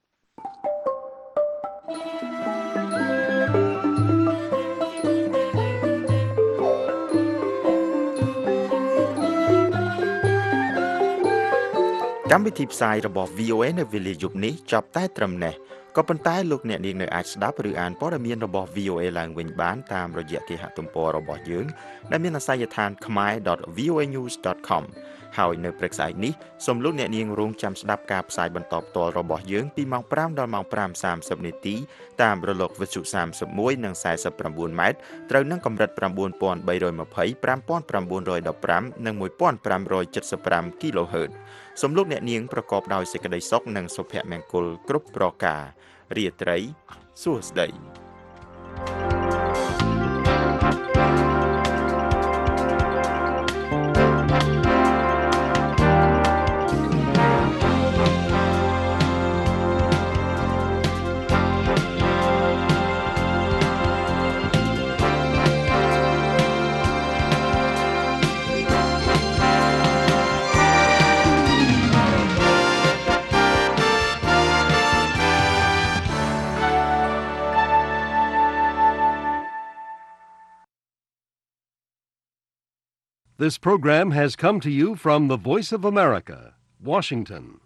កម្មវិធីផ្សាយរបស់ VOA នៅវេលាយប់នេះចប់តែត្រឹមនេះក៏ប៉ុន្តែលោកអ្នកនាងនៅអាចស្ដាប់ឬអានព័ត៌មានរបស់ VOA ឡើងវិញបានតាមរយៈគេហទំព័ររបស់យើងដែលមានអាសយដ្ឋាន khmer.voanews.com ហើយនៅព្រឹកស្អែកនេះសូមលោកអ្នកនាងរងចាំស្ដាប់ការផ្សាយបន្តផ្ទាល់របស់យើងពីម៉ោង5ដល់ម៉ោង 5:30 នាទីតាមរលកវិទ្យុ31និង49ម៉ែត្រត្រូវនឹងកម្រិត 9320 5915 និង 1575 kHz សូមលោកអ្នកនាងប្រកបដោយសេចក្តីសុខនិងសុភមង្គលគ្រប់ប្រការរាត្រីសួស្តី
This program has come to you from the Voice of America, Washington.